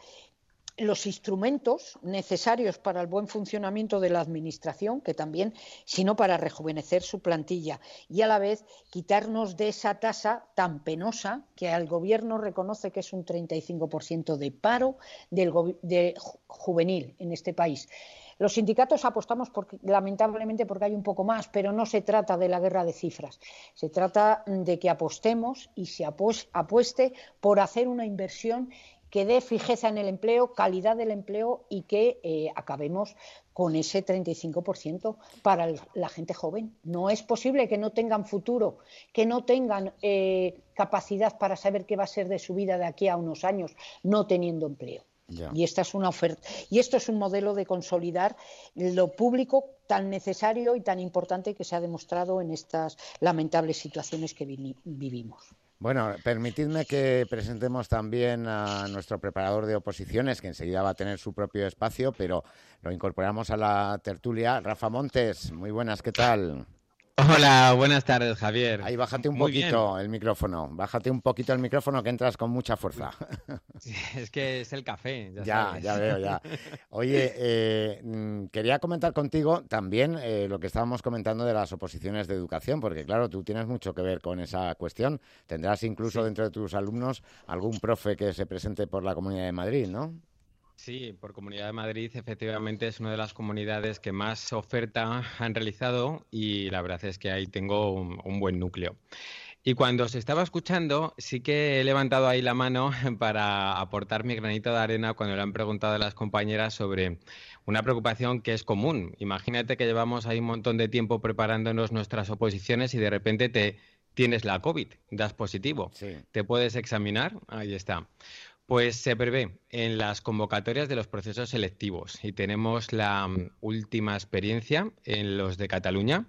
los instrumentos necesarios para el buen funcionamiento de la Administración, que también, sino para rejuvenecer su plantilla y a la vez quitarnos de esa tasa tan penosa que el Gobierno reconoce que es un treinta y cinco por ciento de paro del de juvenil en este país. Los sindicatos apostamos, porque, lamentablemente, porque hay un poco más, pero no se trata de la guerra de cifras. Se trata de que apostemos y se apueste por hacer una inversión que dé fijeza en el empleo, calidad del empleo y que eh, acabemos con ese treinta y cinco por ciento para el, la gente joven. No es posible que no tengan futuro, que no tengan eh, capacidad para saber qué va a ser de su vida de aquí a unos años, no teniendo empleo. Ya. Y esta es una oferta. Y esto es un modelo de consolidar lo público tan necesario y tan importante que se ha demostrado en estas lamentables situaciones que vi- vivimos. Bueno, permitidme que presentemos también a nuestro preparador de oposiciones, que enseguida va a tener su propio espacio, pero lo incorporamos a la tertulia. Rafa Montes, muy buenas, ¿qué tal? Hola, buenas tardes, Javier. Ahí, bájate un Muy poquito bien. el micrófono, bájate un poquito el micrófono que entras con mucha fuerza. Sí, es que es el café, ya Ya, sabes. ya veo, ya. Oye, eh, mm, quería comentar contigo también eh, lo que estábamos comentando de las oposiciones de educación, porque claro, tú tienes mucho que ver con esa cuestión. Tendrás incluso Sí. dentro de tus alumnos algún profe que se presente por la Comunidad de Madrid, ¿no? Sí, por Comunidad de Madrid efectivamente es una de las comunidades que más oferta han realizado y la verdad es que ahí tengo un, un buen núcleo. Y cuando os estaba escuchando, sí que he levantado ahí la mano para aportar mi granito de arena cuando le han preguntado a las compañeras sobre una preocupación que es común. Imagínate que llevamos ahí un montón de tiempo preparándonos nuestras oposiciones y de repente te tienes la COVID, das positivo. Sí. ¿Te puedes examinar? Ahí está. Pues se prevé en las convocatorias de los procesos selectivos y tenemos la um, última experiencia en los de Cataluña,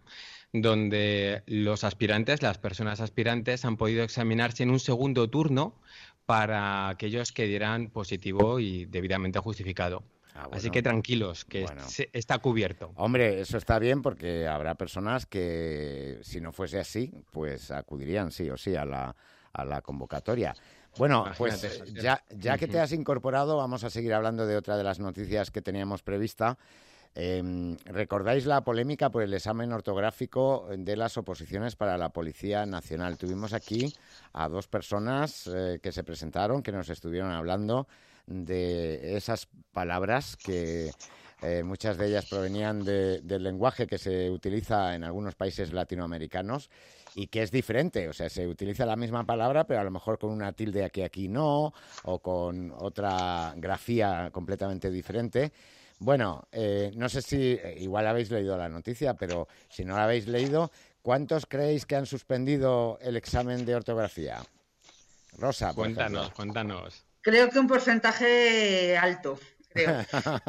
donde los aspirantes, las personas aspirantes, han podido examinarse en un segundo turno para aquellos que dieran positivo y debidamente justificado. Ah, bueno. Así que tranquilos, que Bueno. se- está cubierto. Hombre, eso está bien porque habrá personas que, si no fuese así, pues acudirían sí o sí a la, a la convocatoria. Bueno, pues Imagínate, eh, ya, ya que te Ujú. has incorporado, vamos a seguir hablando de otra de las noticias que teníamos prevista. Eh, ¿Recordáis la polémica por el examen ortográfico de las oposiciones para la Policía Nacional? Tuvimos aquí a dos personas eh, que se presentaron, que nos estuvieron hablando de esas palabras que eh, muchas de ellas provenían de, del lenguaje que se utiliza en algunos países latinoamericanos y que es diferente. O sea, se utiliza la misma palabra, pero a lo mejor con una tilde aquí, aquí no, o con otra grafía completamente diferente. Bueno, eh, no sé si igual habéis leído la noticia, pero si no la habéis leído, ¿cuántos creéis que han suspendido el examen de ortografía? Rosa, por Cuéntanos, ejemplo. cuéntanos. Creo que un porcentaje alto. Creo.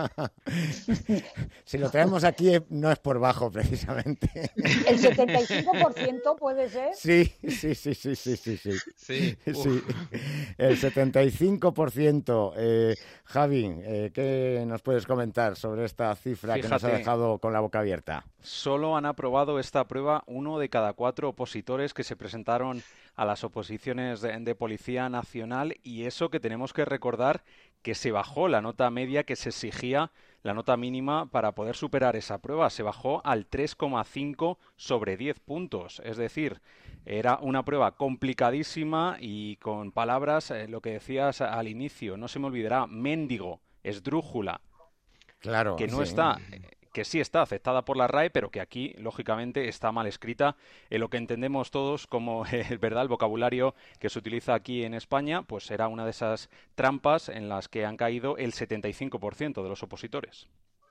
Si lo traemos aquí no es por bajo, precisamente. ¿El setenta y cinco por ciento puede ser? Sí, sí, sí, sí, sí, sí, sí. Sí, sí. El setenta y cinco por ciento. Eh, Javi, eh, ¿qué nos puedes comentar sobre esta cifra Fíjate, que nos ha dejado con la boca abierta? Solo han aprobado esta prueba uno de cada cuatro opositores que se presentaron a las oposiciones de, de Policía Nacional, y eso que tenemos que recordar que se bajó la nota media que se exigía, la nota mínima para poder superar esa prueba. Se bajó al tres coma cinco sobre diez puntos. Es decir, era una prueba complicadísima y con palabras, eh, lo que decías al inicio, no se me olvidará, mendigo, esdrújula. Claro. Que no sí. está... que sí está aceptada por la R A E, pero que aquí, lógicamente, está mal escrita en lo que entendemos todos como, eh, ¿verdad?, el vocabulario que se utiliza aquí en España, pues será una de esas trampas en las que han caído el setenta y cinco por ciento de los opositores.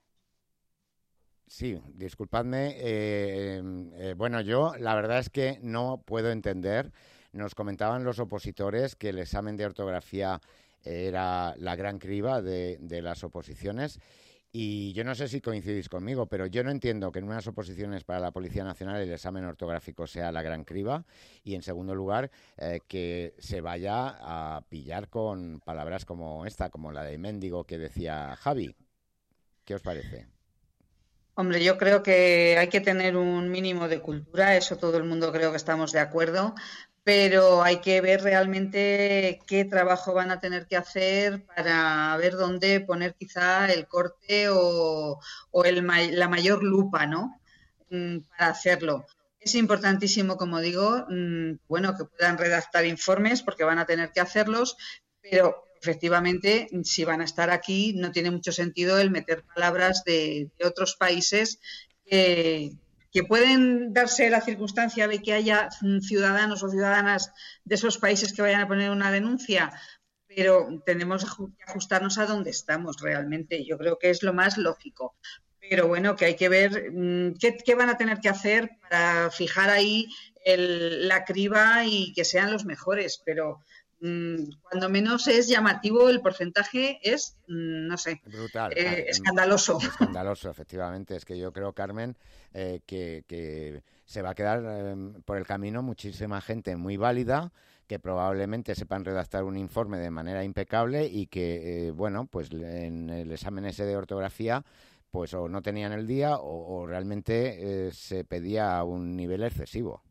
Sí, disculpadme. Eh, eh, bueno, yo la verdad es que no puedo entender. Nos comentaban los opositores que el examen de ortografía era la gran criba de, de las oposiciones. Y yo no sé si coincidís conmigo, pero yo no entiendo que en unas oposiciones para la Policía Nacional el examen ortográfico sea la gran criba y, en segundo lugar, eh, que se vaya a pillar con palabras como esta, como la de mendigo que decía Javi. ¿Qué os parece? Hombre, yo creo que hay que tener un mínimo de cultura, eso todo el mundo creo que estamos de acuerdo, pero hay que ver realmente qué trabajo van a tener que hacer para ver dónde poner quizá el corte o, o el, la mayor lupa, ¿no? Para hacerlo. Es importantísimo, como digo, bueno, que puedan redactar informes porque van a tener que hacerlos, pero efectivamente, si van a estar aquí, no tiene mucho sentido el meter palabras de, de otros países que... que pueden darse la circunstancia de que haya ciudadanos o ciudadanas de esos países que vayan a poner una denuncia, pero tenemos que ajustarnos a donde estamos realmente. Yo creo que es lo más lógico. Pero bueno, que hay que ver qué, qué van a tener que hacer para fijar ahí el, la criba y que sean los mejores, pero cuando menos es llamativo el porcentaje, es, no sé, brutal, eh, escandaloso. Escandaloso, efectivamente. Es que yo creo, Carmen, eh, que, que se va a quedar eh, por el camino muchísima gente muy válida, que probablemente sepan redactar un informe de manera impecable y que, eh, bueno, pues en el examen ese de ortografía, pues o no tenían el día o, o realmente eh, se pedía un nivel excesivo.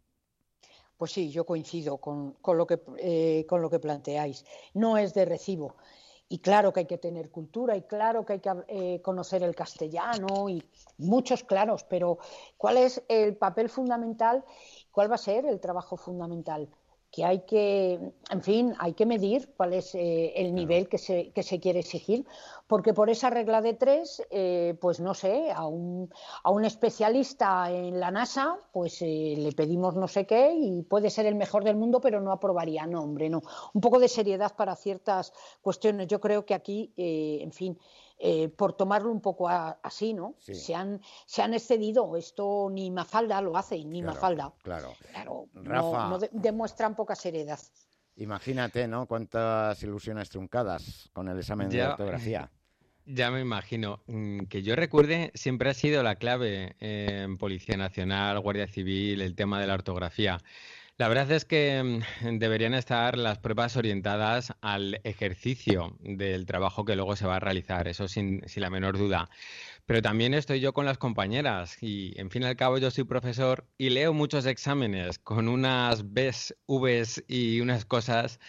Pues sí, yo coincido con, con, lo que, eh, con lo que planteáis. No es de recibo. Y claro que hay que tener cultura y claro que hay que eh, conocer el castellano y muchos claros, pero ¿cuál es el papel fundamental? ¿Cuál va a ser el trabajo fundamental? Que hay que, en fin, hay que medir cuál es eh, el nivel que se, que se quiere exigir, porque por esa regla de tres, eh, pues no sé, a un, a un especialista en la NASA, pues eh, le pedimos no sé qué y puede ser el mejor del mundo, pero no aprobaría. No, hombre, no. Un poco de seriedad para ciertas cuestiones. Yo creo que aquí, eh, en fin, Eh, por tomarlo un poco a, así, ¿no? Sí. Se han, se han excedido. Esto ni Mafalda lo hace, ni claro, Mafalda. Claro. claro Rafa, no, no de, demuestran poca seriedad. Imagínate, ¿no? Cuántas ilusiones truncadas con el examen ya, de ortografía. Ya me imagino. Que yo recuerde, siempre ha sido la clave en Policía Nacional, Guardia Civil, el tema de la ortografía. La verdad es que deberían estar las pruebas orientadas al ejercicio del trabajo que luego se va a realizar, eso sin, sin la menor duda. Pero también estoy yo con las compañeras y, en fin y al cabo, yo soy profesor y leo muchos exámenes con unas Bs, Vs y unas cosas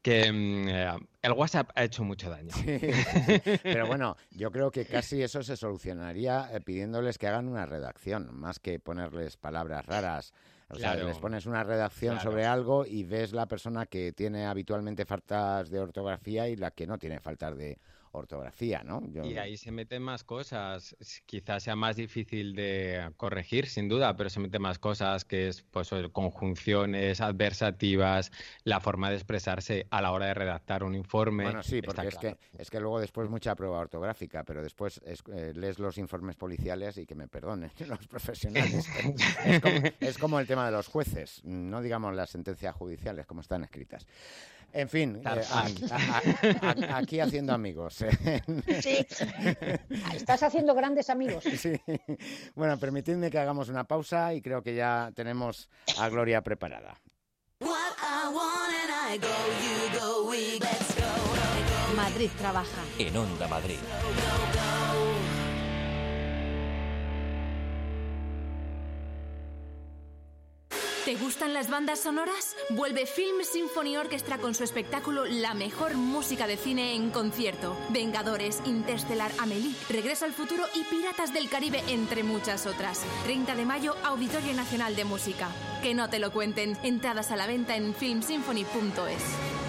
que eh, el WhatsApp ha hecho mucho daño. Sí, pero bueno, yo creo que casi eso se solucionaría eh, pidiéndoles que hagan una redacción, más que ponerles palabras raras. O Claro. sea, les pones una redacción Claro. sobre algo y ves la persona que tiene habitualmente faltas de ortografía y la que no tiene faltas de ortografía, ¿no? Yo... Y ahí se meten más cosas. Quizás sea más difícil de corregir, sin duda, pero se meten más cosas, que es pues conjunciones adversativas, la forma de expresarse a la hora de redactar un informe. Bueno, sí, porque es, claro. que, es que luego después mucha prueba ortográfica, pero después es, eh, lees los informes policiales y que me perdonen los profesionales. es, como, es como el tema de los jueces, no digamos las sentencias judiciales como están escritas. En fin, eh, a, a, a, aquí haciendo amigos. ¿eh? Sí, estás haciendo grandes amigos. Sí. Bueno, permitidme que hagamos una pausa y creo que ya tenemos a Gloria preparada. Madrid trabaja. En Onda Madrid. ¿Te gustan las bandas sonoras? Vuelve Film Symphony Orchestra con su espectáculo La mejor música de cine en concierto. Vengadores, Interstellar, Amélie, Regreso al futuro y Piratas del Caribe, entre muchas otras. treinta de mayo, Auditorio Nacional de Música. Que no te lo cuenten. Entradas a la venta en film symphony punto es.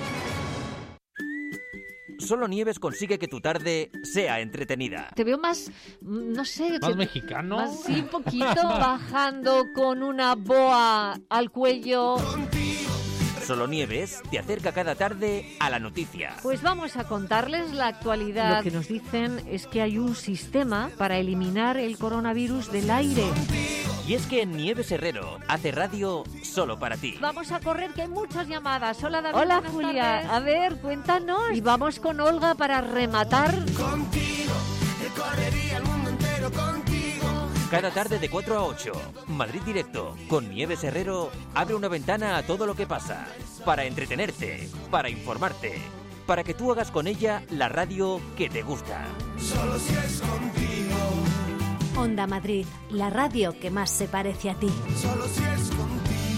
Solo Nieves consigue que tu tarde sea entretenida. Te veo más, no sé... ¿Más que, mexicano? Más, sí, un poquito, bajando con una boa al cuello. Solo Nieves te acerca cada tarde a la noticia. Pues vamos a contarles la actualidad. Lo que nos dicen es que hay un sistema para eliminar el coronavirus del aire. Y es que Nieves Herrero hace radio solo para ti. Vamos a correr, que hay muchas llamadas. Hola, David. Hola, buenas Julia. tardes. A ver, cuéntanos. Y vamos con Olga para rematar. Contigo, recorrería el mundo entero contigo. Cada tarde de cuatro a ocho, Madrid Directo, con Nieves Herrero, abre una ventana a todo lo que pasa. Para entretenerte, para informarte, para que tú hagas con ella la radio que te gusta. Solo si es contigo. Onda Madrid, la radio que más se parece a ti. Solo si es contigo.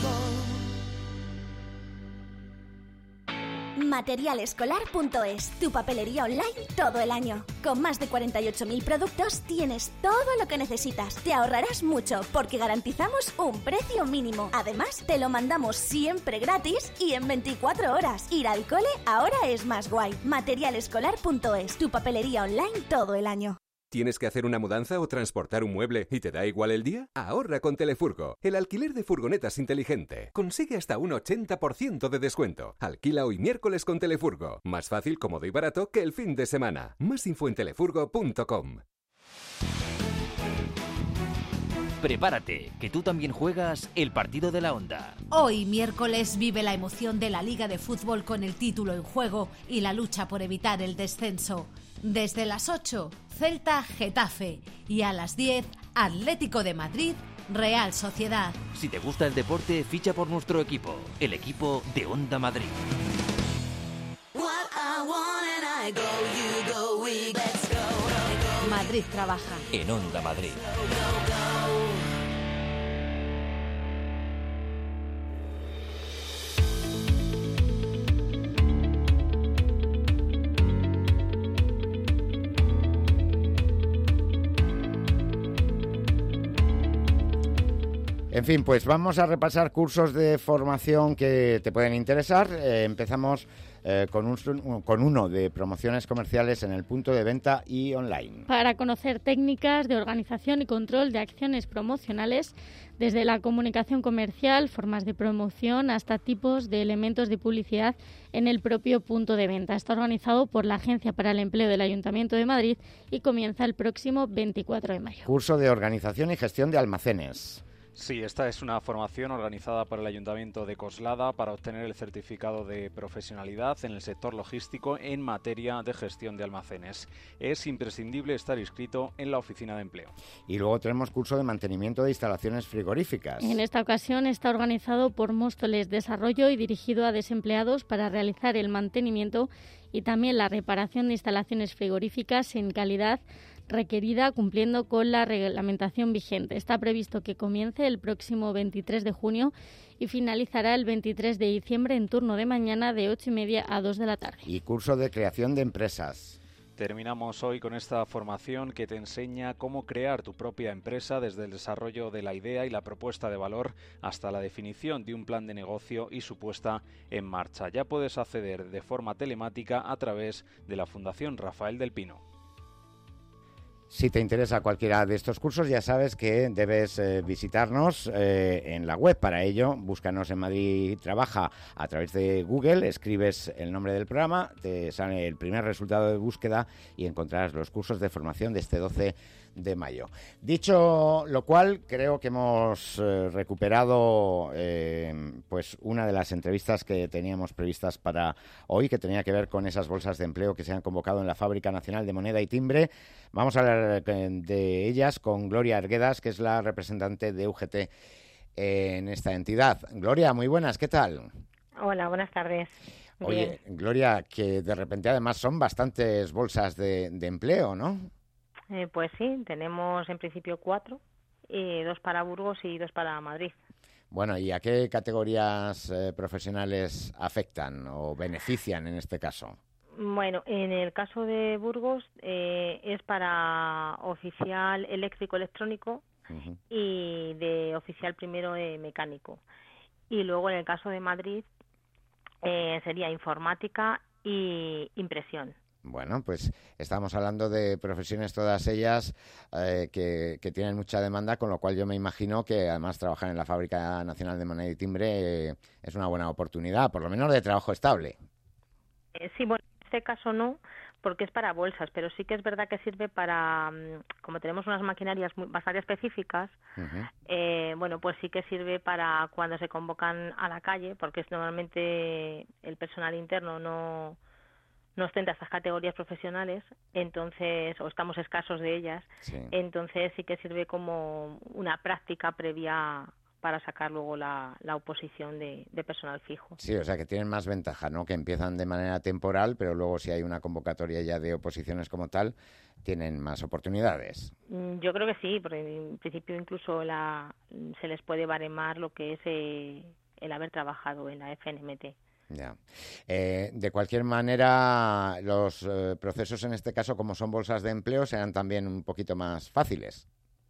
Materialescolar punto es, tu papelería online todo el año. Con más de cuarenta y ocho mil productos tienes todo lo que necesitas. Te ahorrarás mucho porque garantizamos un precio mínimo. Además, te lo mandamos siempre gratis y en veinticuatro horas. Ir al cole ahora es más guay. Materialescolar punto es, tu papelería online todo el año. ¿Tienes que hacer una mudanza o transportar un mueble y te da igual el día? Ahorra con Telefurgo, el alquiler de furgonetas inteligente. Consigue hasta un ochenta por ciento de descuento. Alquila hoy miércoles con Telefurgo. Más fácil, cómodo y barato que el fin de semana. Más info en telefurgo punto com. Prepárate, que tú también juegas el partido de la Onda. Hoy, miércoles, vive la emoción de la Liga de Fútbol con el título en juego y la lucha por evitar el descenso. Desde las ocho, Celta Getafe y a las diez, Atlético de Madrid, Real Sociedad. Si te gusta el deporte, ficha por nuestro equipo, el equipo de Onda Madrid. Madrid trabaja. En Onda Madrid. En fin, pues vamos a repasar cursos de formación que te pueden interesar. Eh, empezamos eh, con, un, con uno de promociones comerciales en el punto de venta y online. Para conocer técnicas de organización y control de acciones promocionales, desde la comunicación comercial, formas de promoción, hasta tipos de elementos de publicidad en el propio punto de venta. Está organizado por la Agencia para el Empleo del Ayuntamiento de Madrid y comienza el próximo veinticuatro de mayo. Curso de organización y gestión de almacenes. Sí, esta es una formación organizada por el Ayuntamiento de Coslada para obtener el certificado de profesionalidad en el sector logístico en materia de gestión de almacenes. Es imprescindible estar inscrito en la oficina de empleo. Y luego tenemos curso de mantenimiento de instalaciones frigoríficas. En esta ocasión está organizado por Móstoles Desarrollo y dirigido a desempleados para realizar el mantenimiento y también la reparación de instalaciones frigoríficas en calidad requerida cumpliendo con la reglamentación vigente. Está previsto que comience el próximo veintitrés de junio y finalizará el veintitrés de diciembre en turno de mañana de ocho y media a dos de la tarde. Y curso de creación de empresas. Terminamos hoy con esta formación que te enseña cómo crear tu propia empresa desde el desarrollo de la idea y la propuesta de valor hasta la definición de un plan de negocio y su puesta en marcha. Ya puedes acceder de forma telemática a través de la Fundación Rafael del Pino. Si te interesa cualquiera de estos cursos, ya sabes que debes eh, visitarnos eh, en la web. Para ello, búscanos en Madrid Trabaja a través de Google, escribes el nombre del programa, te sale el primer resultado de búsqueda y encontrarás los cursos de formación de este doce de mayo. Dicho lo cual, creo que hemos eh, recuperado eh, pues una de las entrevistas que teníamos previstas para hoy, que tenía que ver con esas bolsas de empleo que se han convocado en la Fábrica Nacional de Moneda y Timbre. Vamos a hablar de ellas con Gloria Arguedas, que es la representante de U G T en esta entidad. Gloria, muy buenas, ¿qué tal? Hola, buenas tardes. Oye, Bien. Gloria, que de repente además son bastantes bolsas de, de empleo, ¿no? Eh, pues sí, tenemos en principio cuatro, eh, dos para Burgos y dos para Madrid. Bueno, ¿y a qué categorías eh, profesionales afectan o benefician en este caso? Bueno, en el caso de Burgos eh, es para oficial eléctrico electrónico uh-huh. y de oficial primero eh, mecánico. Y luego en el caso de Madrid eh, sería informática y impresión. Bueno, pues estamos hablando de profesiones todas ellas eh, que, que tienen mucha demanda, con lo cual yo me imagino que además trabajar en la Fábrica Nacional de Moneda y Timbre eh, es una buena oportunidad, por lo menos de trabajo estable. Eh, sí, bueno, en este caso no, porque es para bolsas, pero sí que es verdad que sirve para, como tenemos unas maquinarias muy, bastante específicas, uh-huh. eh, bueno, pues sí que sirve para cuando se convocan a la calle, porque es normalmente el personal interno no... no ostenta estas categorías profesionales, entonces, o estamos escasos de ellas, sí. entonces sí que sirve como una práctica previa para sacar luego la, la oposición de, de personal fijo. Sí, o sea que tienen más ventaja, ¿no? Que empiezan de manera temporal, pero luego si hay una convocatoria ya de oposiciones como tal, tienen más oportunidades. Yo creo que sí, porque en principio incluso la, se les puede baremar lo que es eh, el haber trabajado en la F N M T. Ya. Eh, de cualquier manera, los eh, procesos en este caso, como son bolsas de empleo, serán también un poquito más fáciles.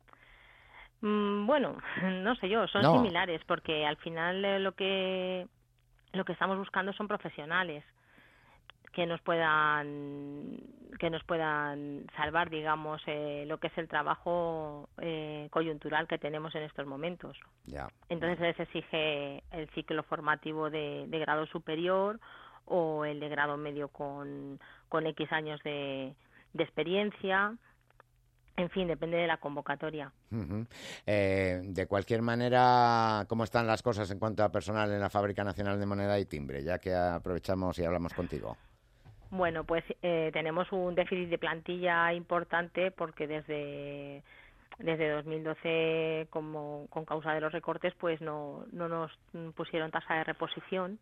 Mm, bueno, no sé yo, son no. similares, porque al final eh, lo que lo que estamos buscando son profesionales que nos puedan que nos puedan salvar, digamos, eh, lo que es el trabajo eh, coyuntural que tenemos en estos momentos. Ya. Entonces se les exige el ciclo formativo de, de grado superior o el de grado medio con, con X años de, de experiencia. En fin, depende de la convocatoria. Uh-huh. Eh, de cualquier manera, ¿cómo están las cosas en cuanto a personal en la Fábrica Nacional de Moneda y Timbre? Ya que aprovechamos y hablamos contigo. Bueno, pues eh, tenemos un déficit de plantilla importante porque desde desde dos mil doce, como con causa de los recortes, pues no no nos pusieron tasa de reposición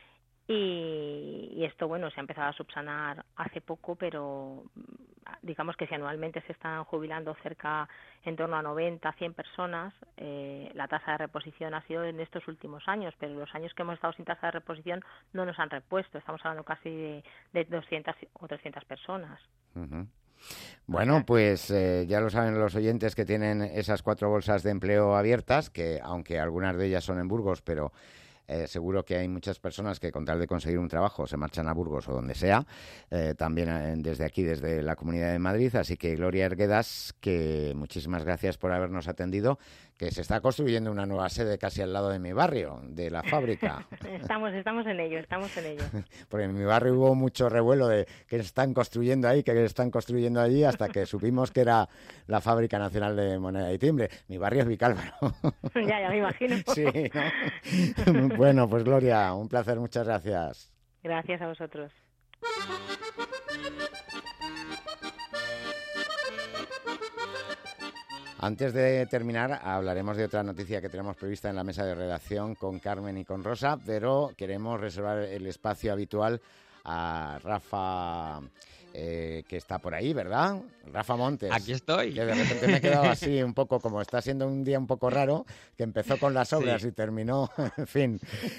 y, y esto, bueno, se ha empezado a subsanar hace poco, pero digamos que si anualmente se están jubilando cerca en torno a noventa, cien personas, eh, la tasa de reposición ha sido en estos últimos años, pero los años que hemos estado sin tasa de reposición no nos han repuesto, estamos hablando casi de, de doscientas o trescientas personas. Uh-huh. Bueno, pues eh, ya lo saben los oyentes que tienen esas cuatro bolsas de empleo abiertas, que aunque algunas de ellas son en Burgos, pero Eh, seguro que hay muchas personas que con tal de conseguir un trabajo se marchan a Burgos o donde sea, eh, también eh, desde aquí, desde la Comunidad de Madrid. Así que Gloria Arguedas, que muchísimas gracias por habernos atendido, que se está construyendo una nueva sede casi al lado de mi barrio, de la fábrica. Estamos, estamos en ello, estamos en ello. Porque en mi barrio hubo mucho revuelo de que están construyendo ahí, que están construyendo allí, hasta que supimos que era la Fábrica Nacional de Moneda y Timbre. Mi barrio es Vicálvaro. Ya, ya me imagino. Sí, ¿no? Bueno, pues Gloria, un placer, muchas gracias. Gracias a vosotros. Antes de terminar, hablaremos de otra noticia que tenemos prevista en la mesa de redacción con Carmen y con Rosa, pero queremos reservar el espacio habitual a Rafa, eh, que está por ahí, ¿verdad? Rafa Montes. Aquí estoy. Que de repente me he quedado así un poco, como está siendo un día un poco raro, que empezó con las obras sí. y terminó, en fin.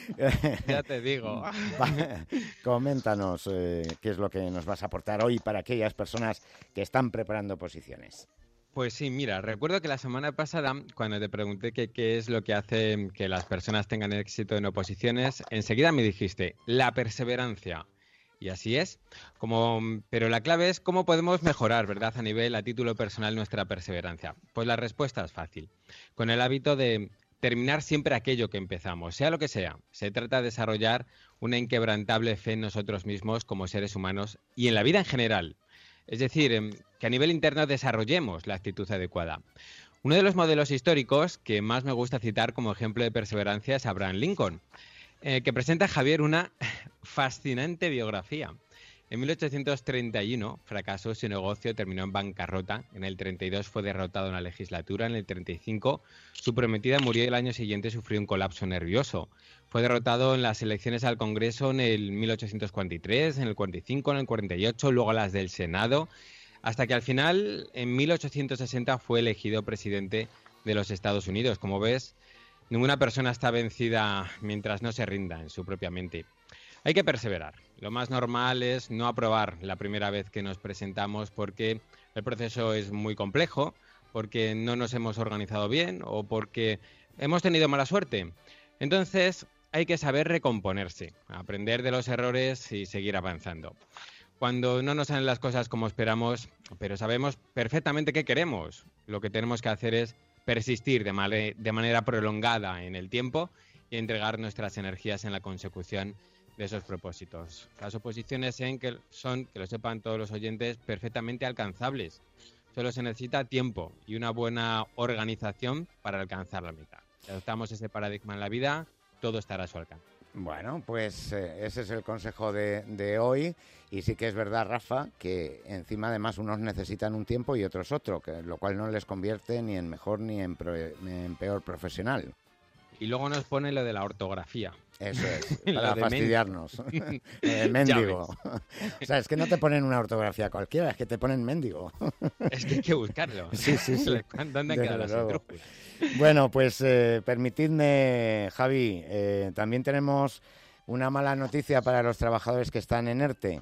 Ya te digo. Va, coméntanos eh, qué es lo que nos vas a aportar hoy para aquellas personas que están preparando oposiciones. Pues sí, mira, recuerdo que la semana pasada, cuando te pregunté que qué es lo que hace que las personas tengan éxito en oposiciones, enseguida me dijiste, la perseverancia. Y así es, como, pero la clave es cómo podemos mejorar, ¿verdad?, a nivel, a título personal, nuestra perseverancia. Pues la respuesta es fácil, con el hábito de terminar siempre aquello que empezamos, sea lo que sea. Se trata de desarrollar una inquebrantable fe en nosotros mismos como seres humanos y en la vida en general. Es decir, que a nivel interno desarrollemos la actitud adecuada. Uno de los modelos históricos que más me gusta citar como ejemplo de perseverancia es Abraham Lincoln, eh, que presenta a Javier una fascinante biografía. En mil ochocientos treinta y uno fracasó su negocio, terminó en bancarrota. En el treinta y dos fue derrotado en la legislatura. En el treinta y cinco su prometida murió y el año siguiente sufrió un colapso nervioso. Fue derrotado en las elecciones al Congreso en el mil ochocientos cuarenta y tres, en el cuarenta y cinco, en el cuarenta y ocho, luego las del Senado, hasta que al final, en mil ochocientos sesenta, fue elegido presidente de los Estados Unidos. Como ves, ninguna persona está vencida mientras no se rinda en su propia mente. Hay que perseverar. Lo más normal es no aprobar la primera vez que nos presentamos porque el proceso es muy complejo, porque no nos hemos organizado bien o porque hemos tenido mala suerte. Entonces hay que saber recomponerse, aprender de los errores y seguir avanzando. Cuando no nos salen las cosas como esperamos, pero sabemos perfectamente qué queremos, lo que tenemos que hacer es persistir de, male- de manera prolongada en el tiempo y entregar nuestras energías en la consecución de esos propósitos. Las oposiciones en que son, que lo sepan todos los oyentes, perfectamente alcanzables. Solo se necesita tiempo y una buena organización para alcanzar la meta. Si adoptamos ese paradigma en la vida, todo estará a su alcance. Bueno, pues eh, ese es el consejo de, de hoy. Y sí que es verdad, Rafa, que encima además unos necesitan un tiempo y otros otro, que, lo cual no les convierte ni en mejor ni en, pro, en peor profesional. Y luego nos pone lo de la ortografía. Eso es, para fastidiarnos. eh, mendigo. O sea, es que no te ponen una ortografía cualquiera, es que te ponen mendigo. Es que hay que buscarlo. Sí, sí, sí. ¿Dónde han quedado las estrújulas? Bueno, pues eh, permitidme, Javi, eh, también tenemos una mala noticia para los trabajadores que están en ERTE,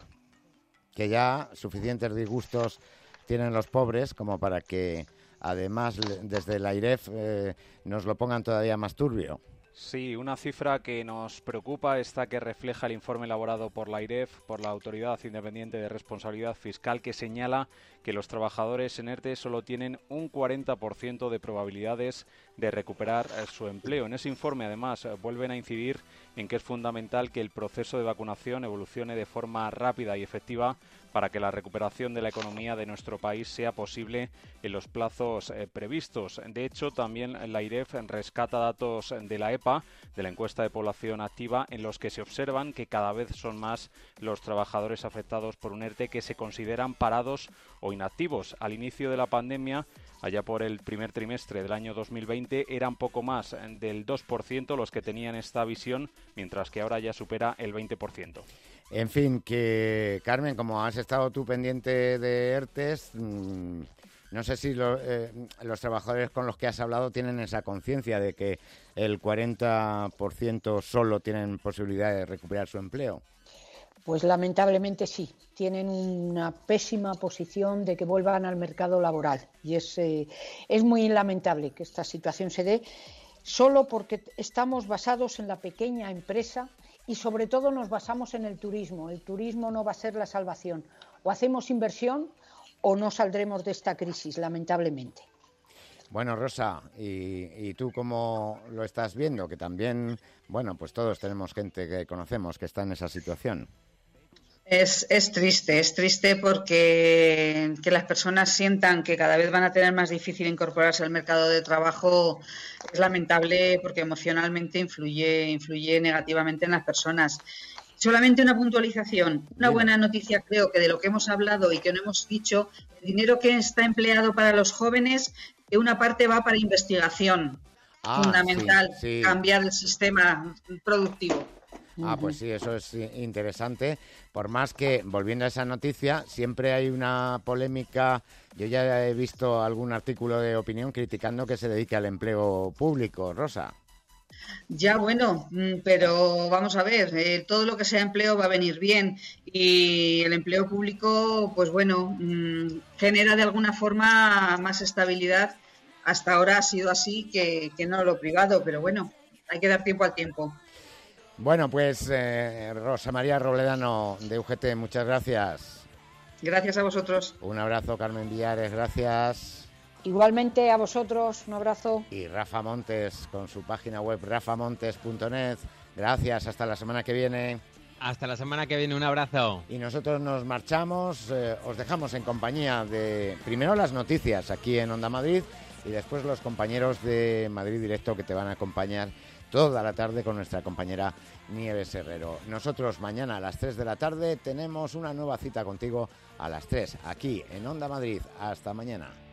que ya suficientes disgustos tienen los pobres como para que además desde la AIREF eh, nos lo pongan todavía más turbio. Sí, una cifra que nos preocupa, esta que refleja el informe elaborado por la AIREF, por la Autoridad Independiente de Responsabilidad Fiscal, que señala que los trabajadores en ERTE solo tienen un cuarenta por ciento de probabilidades de recuperar eh, su empleo. En ese informe, además, eh, vuelven a incidir en que es fundamental que el proceso de vacunación evolucione de forma rápida y efectiva para que la recuperación de la economía de nuestro país sea posible en los plazos eh, previstos. De hecho, también la AIREF rescata datos de la EPA, de la encuesta de población activa, en los que se observan que cada vez son más los trabajadores afectados por un ERTE que se consideran parados o inactivos. Al inicio de la pandemia, allá por el primer trimestre del año dos mil veinte, eran poco más del dos por ciento los que tenían esta visión, mientras que ahora ya supera el veinte por ciento. En fin, que Carmen, como has estado tú pendiente de ERTES, mmm, no sé si lo, eh, los trabajadores con los que has hablado tienen esa conciencia de que el cuarenta por ciento solo tienen posibilidad de recuperar su empleo. Pues lamentablemente sí, tienen una pésima posición de que vuelvan al mercado laboral y es, eh, es muy lamentable que esta situación se dé solo porque estamos basados en la pequeña empresa y sobre todo nos basamos en el turismo. El turismo no va a ser la salvación. O hacemos inversión o no saldremos de esta crisis, lamentablemente. Bueno, Rosa, ¿y, y tú cómo lo estás viendo? Que también, bueno, pues todos tenemos gente que conocemos que está en esa situación. Es, es triste, es triste porque que las personas sientan que cada vez van a tener más difícil incorporarse al mercado de trabajo es lamentable porque emocionalmente influye, influye negativamente en las personas. Solamente una puntualización, una buena noticia creo que de lo que hemos hablado y que no hemos dicho, el dinero que está empleado para los jóvenes, que una parte va para investigación, ah, fundamental, sí, sí. Cambiar el sistema productivo. Ah, pues sí, eso es interesante. Por más que, volviendo a esa noticia, siempre hay una polémica. Yo ya he visto algún artículo de opinión criticando que se dedique al empleo público, Rosa. Ya, bueno, pero vamos a ver, eh, todo lo que sea empleo va a venir bien y el empleo público, pues bueno, mmm, genera de alguna forma más estabilidad. Hasta ahora ha sido así que, que no lo privado, pero bueno, hay que dar tiempo al tiempo. Bueno, pues eh, Rosa María Robledano de U G T, muchas gracias. Gracias a vosotros. Un abrazo, Carmen Villares, gracias. Igualmente a vosotros, un abrazo. Y Rafa Montes con su página web rafa montes punto net. Gracias, hasta la semana que viene. Hasta la semana que viene, un abrazo. Y nosotros nos marchamos, eh, os dejamos en compañía de primero las noticias aquí en Onda Madrid y después los compañeros de Madrid Directo que te van a acompañar toda la tarde con nuestra compañera Nieves Herrero. Nosotros mañana a las tres de la tarde tenemos una nueva cita contigo a las tres, aquí en Onda Madrid. Hasta mañana.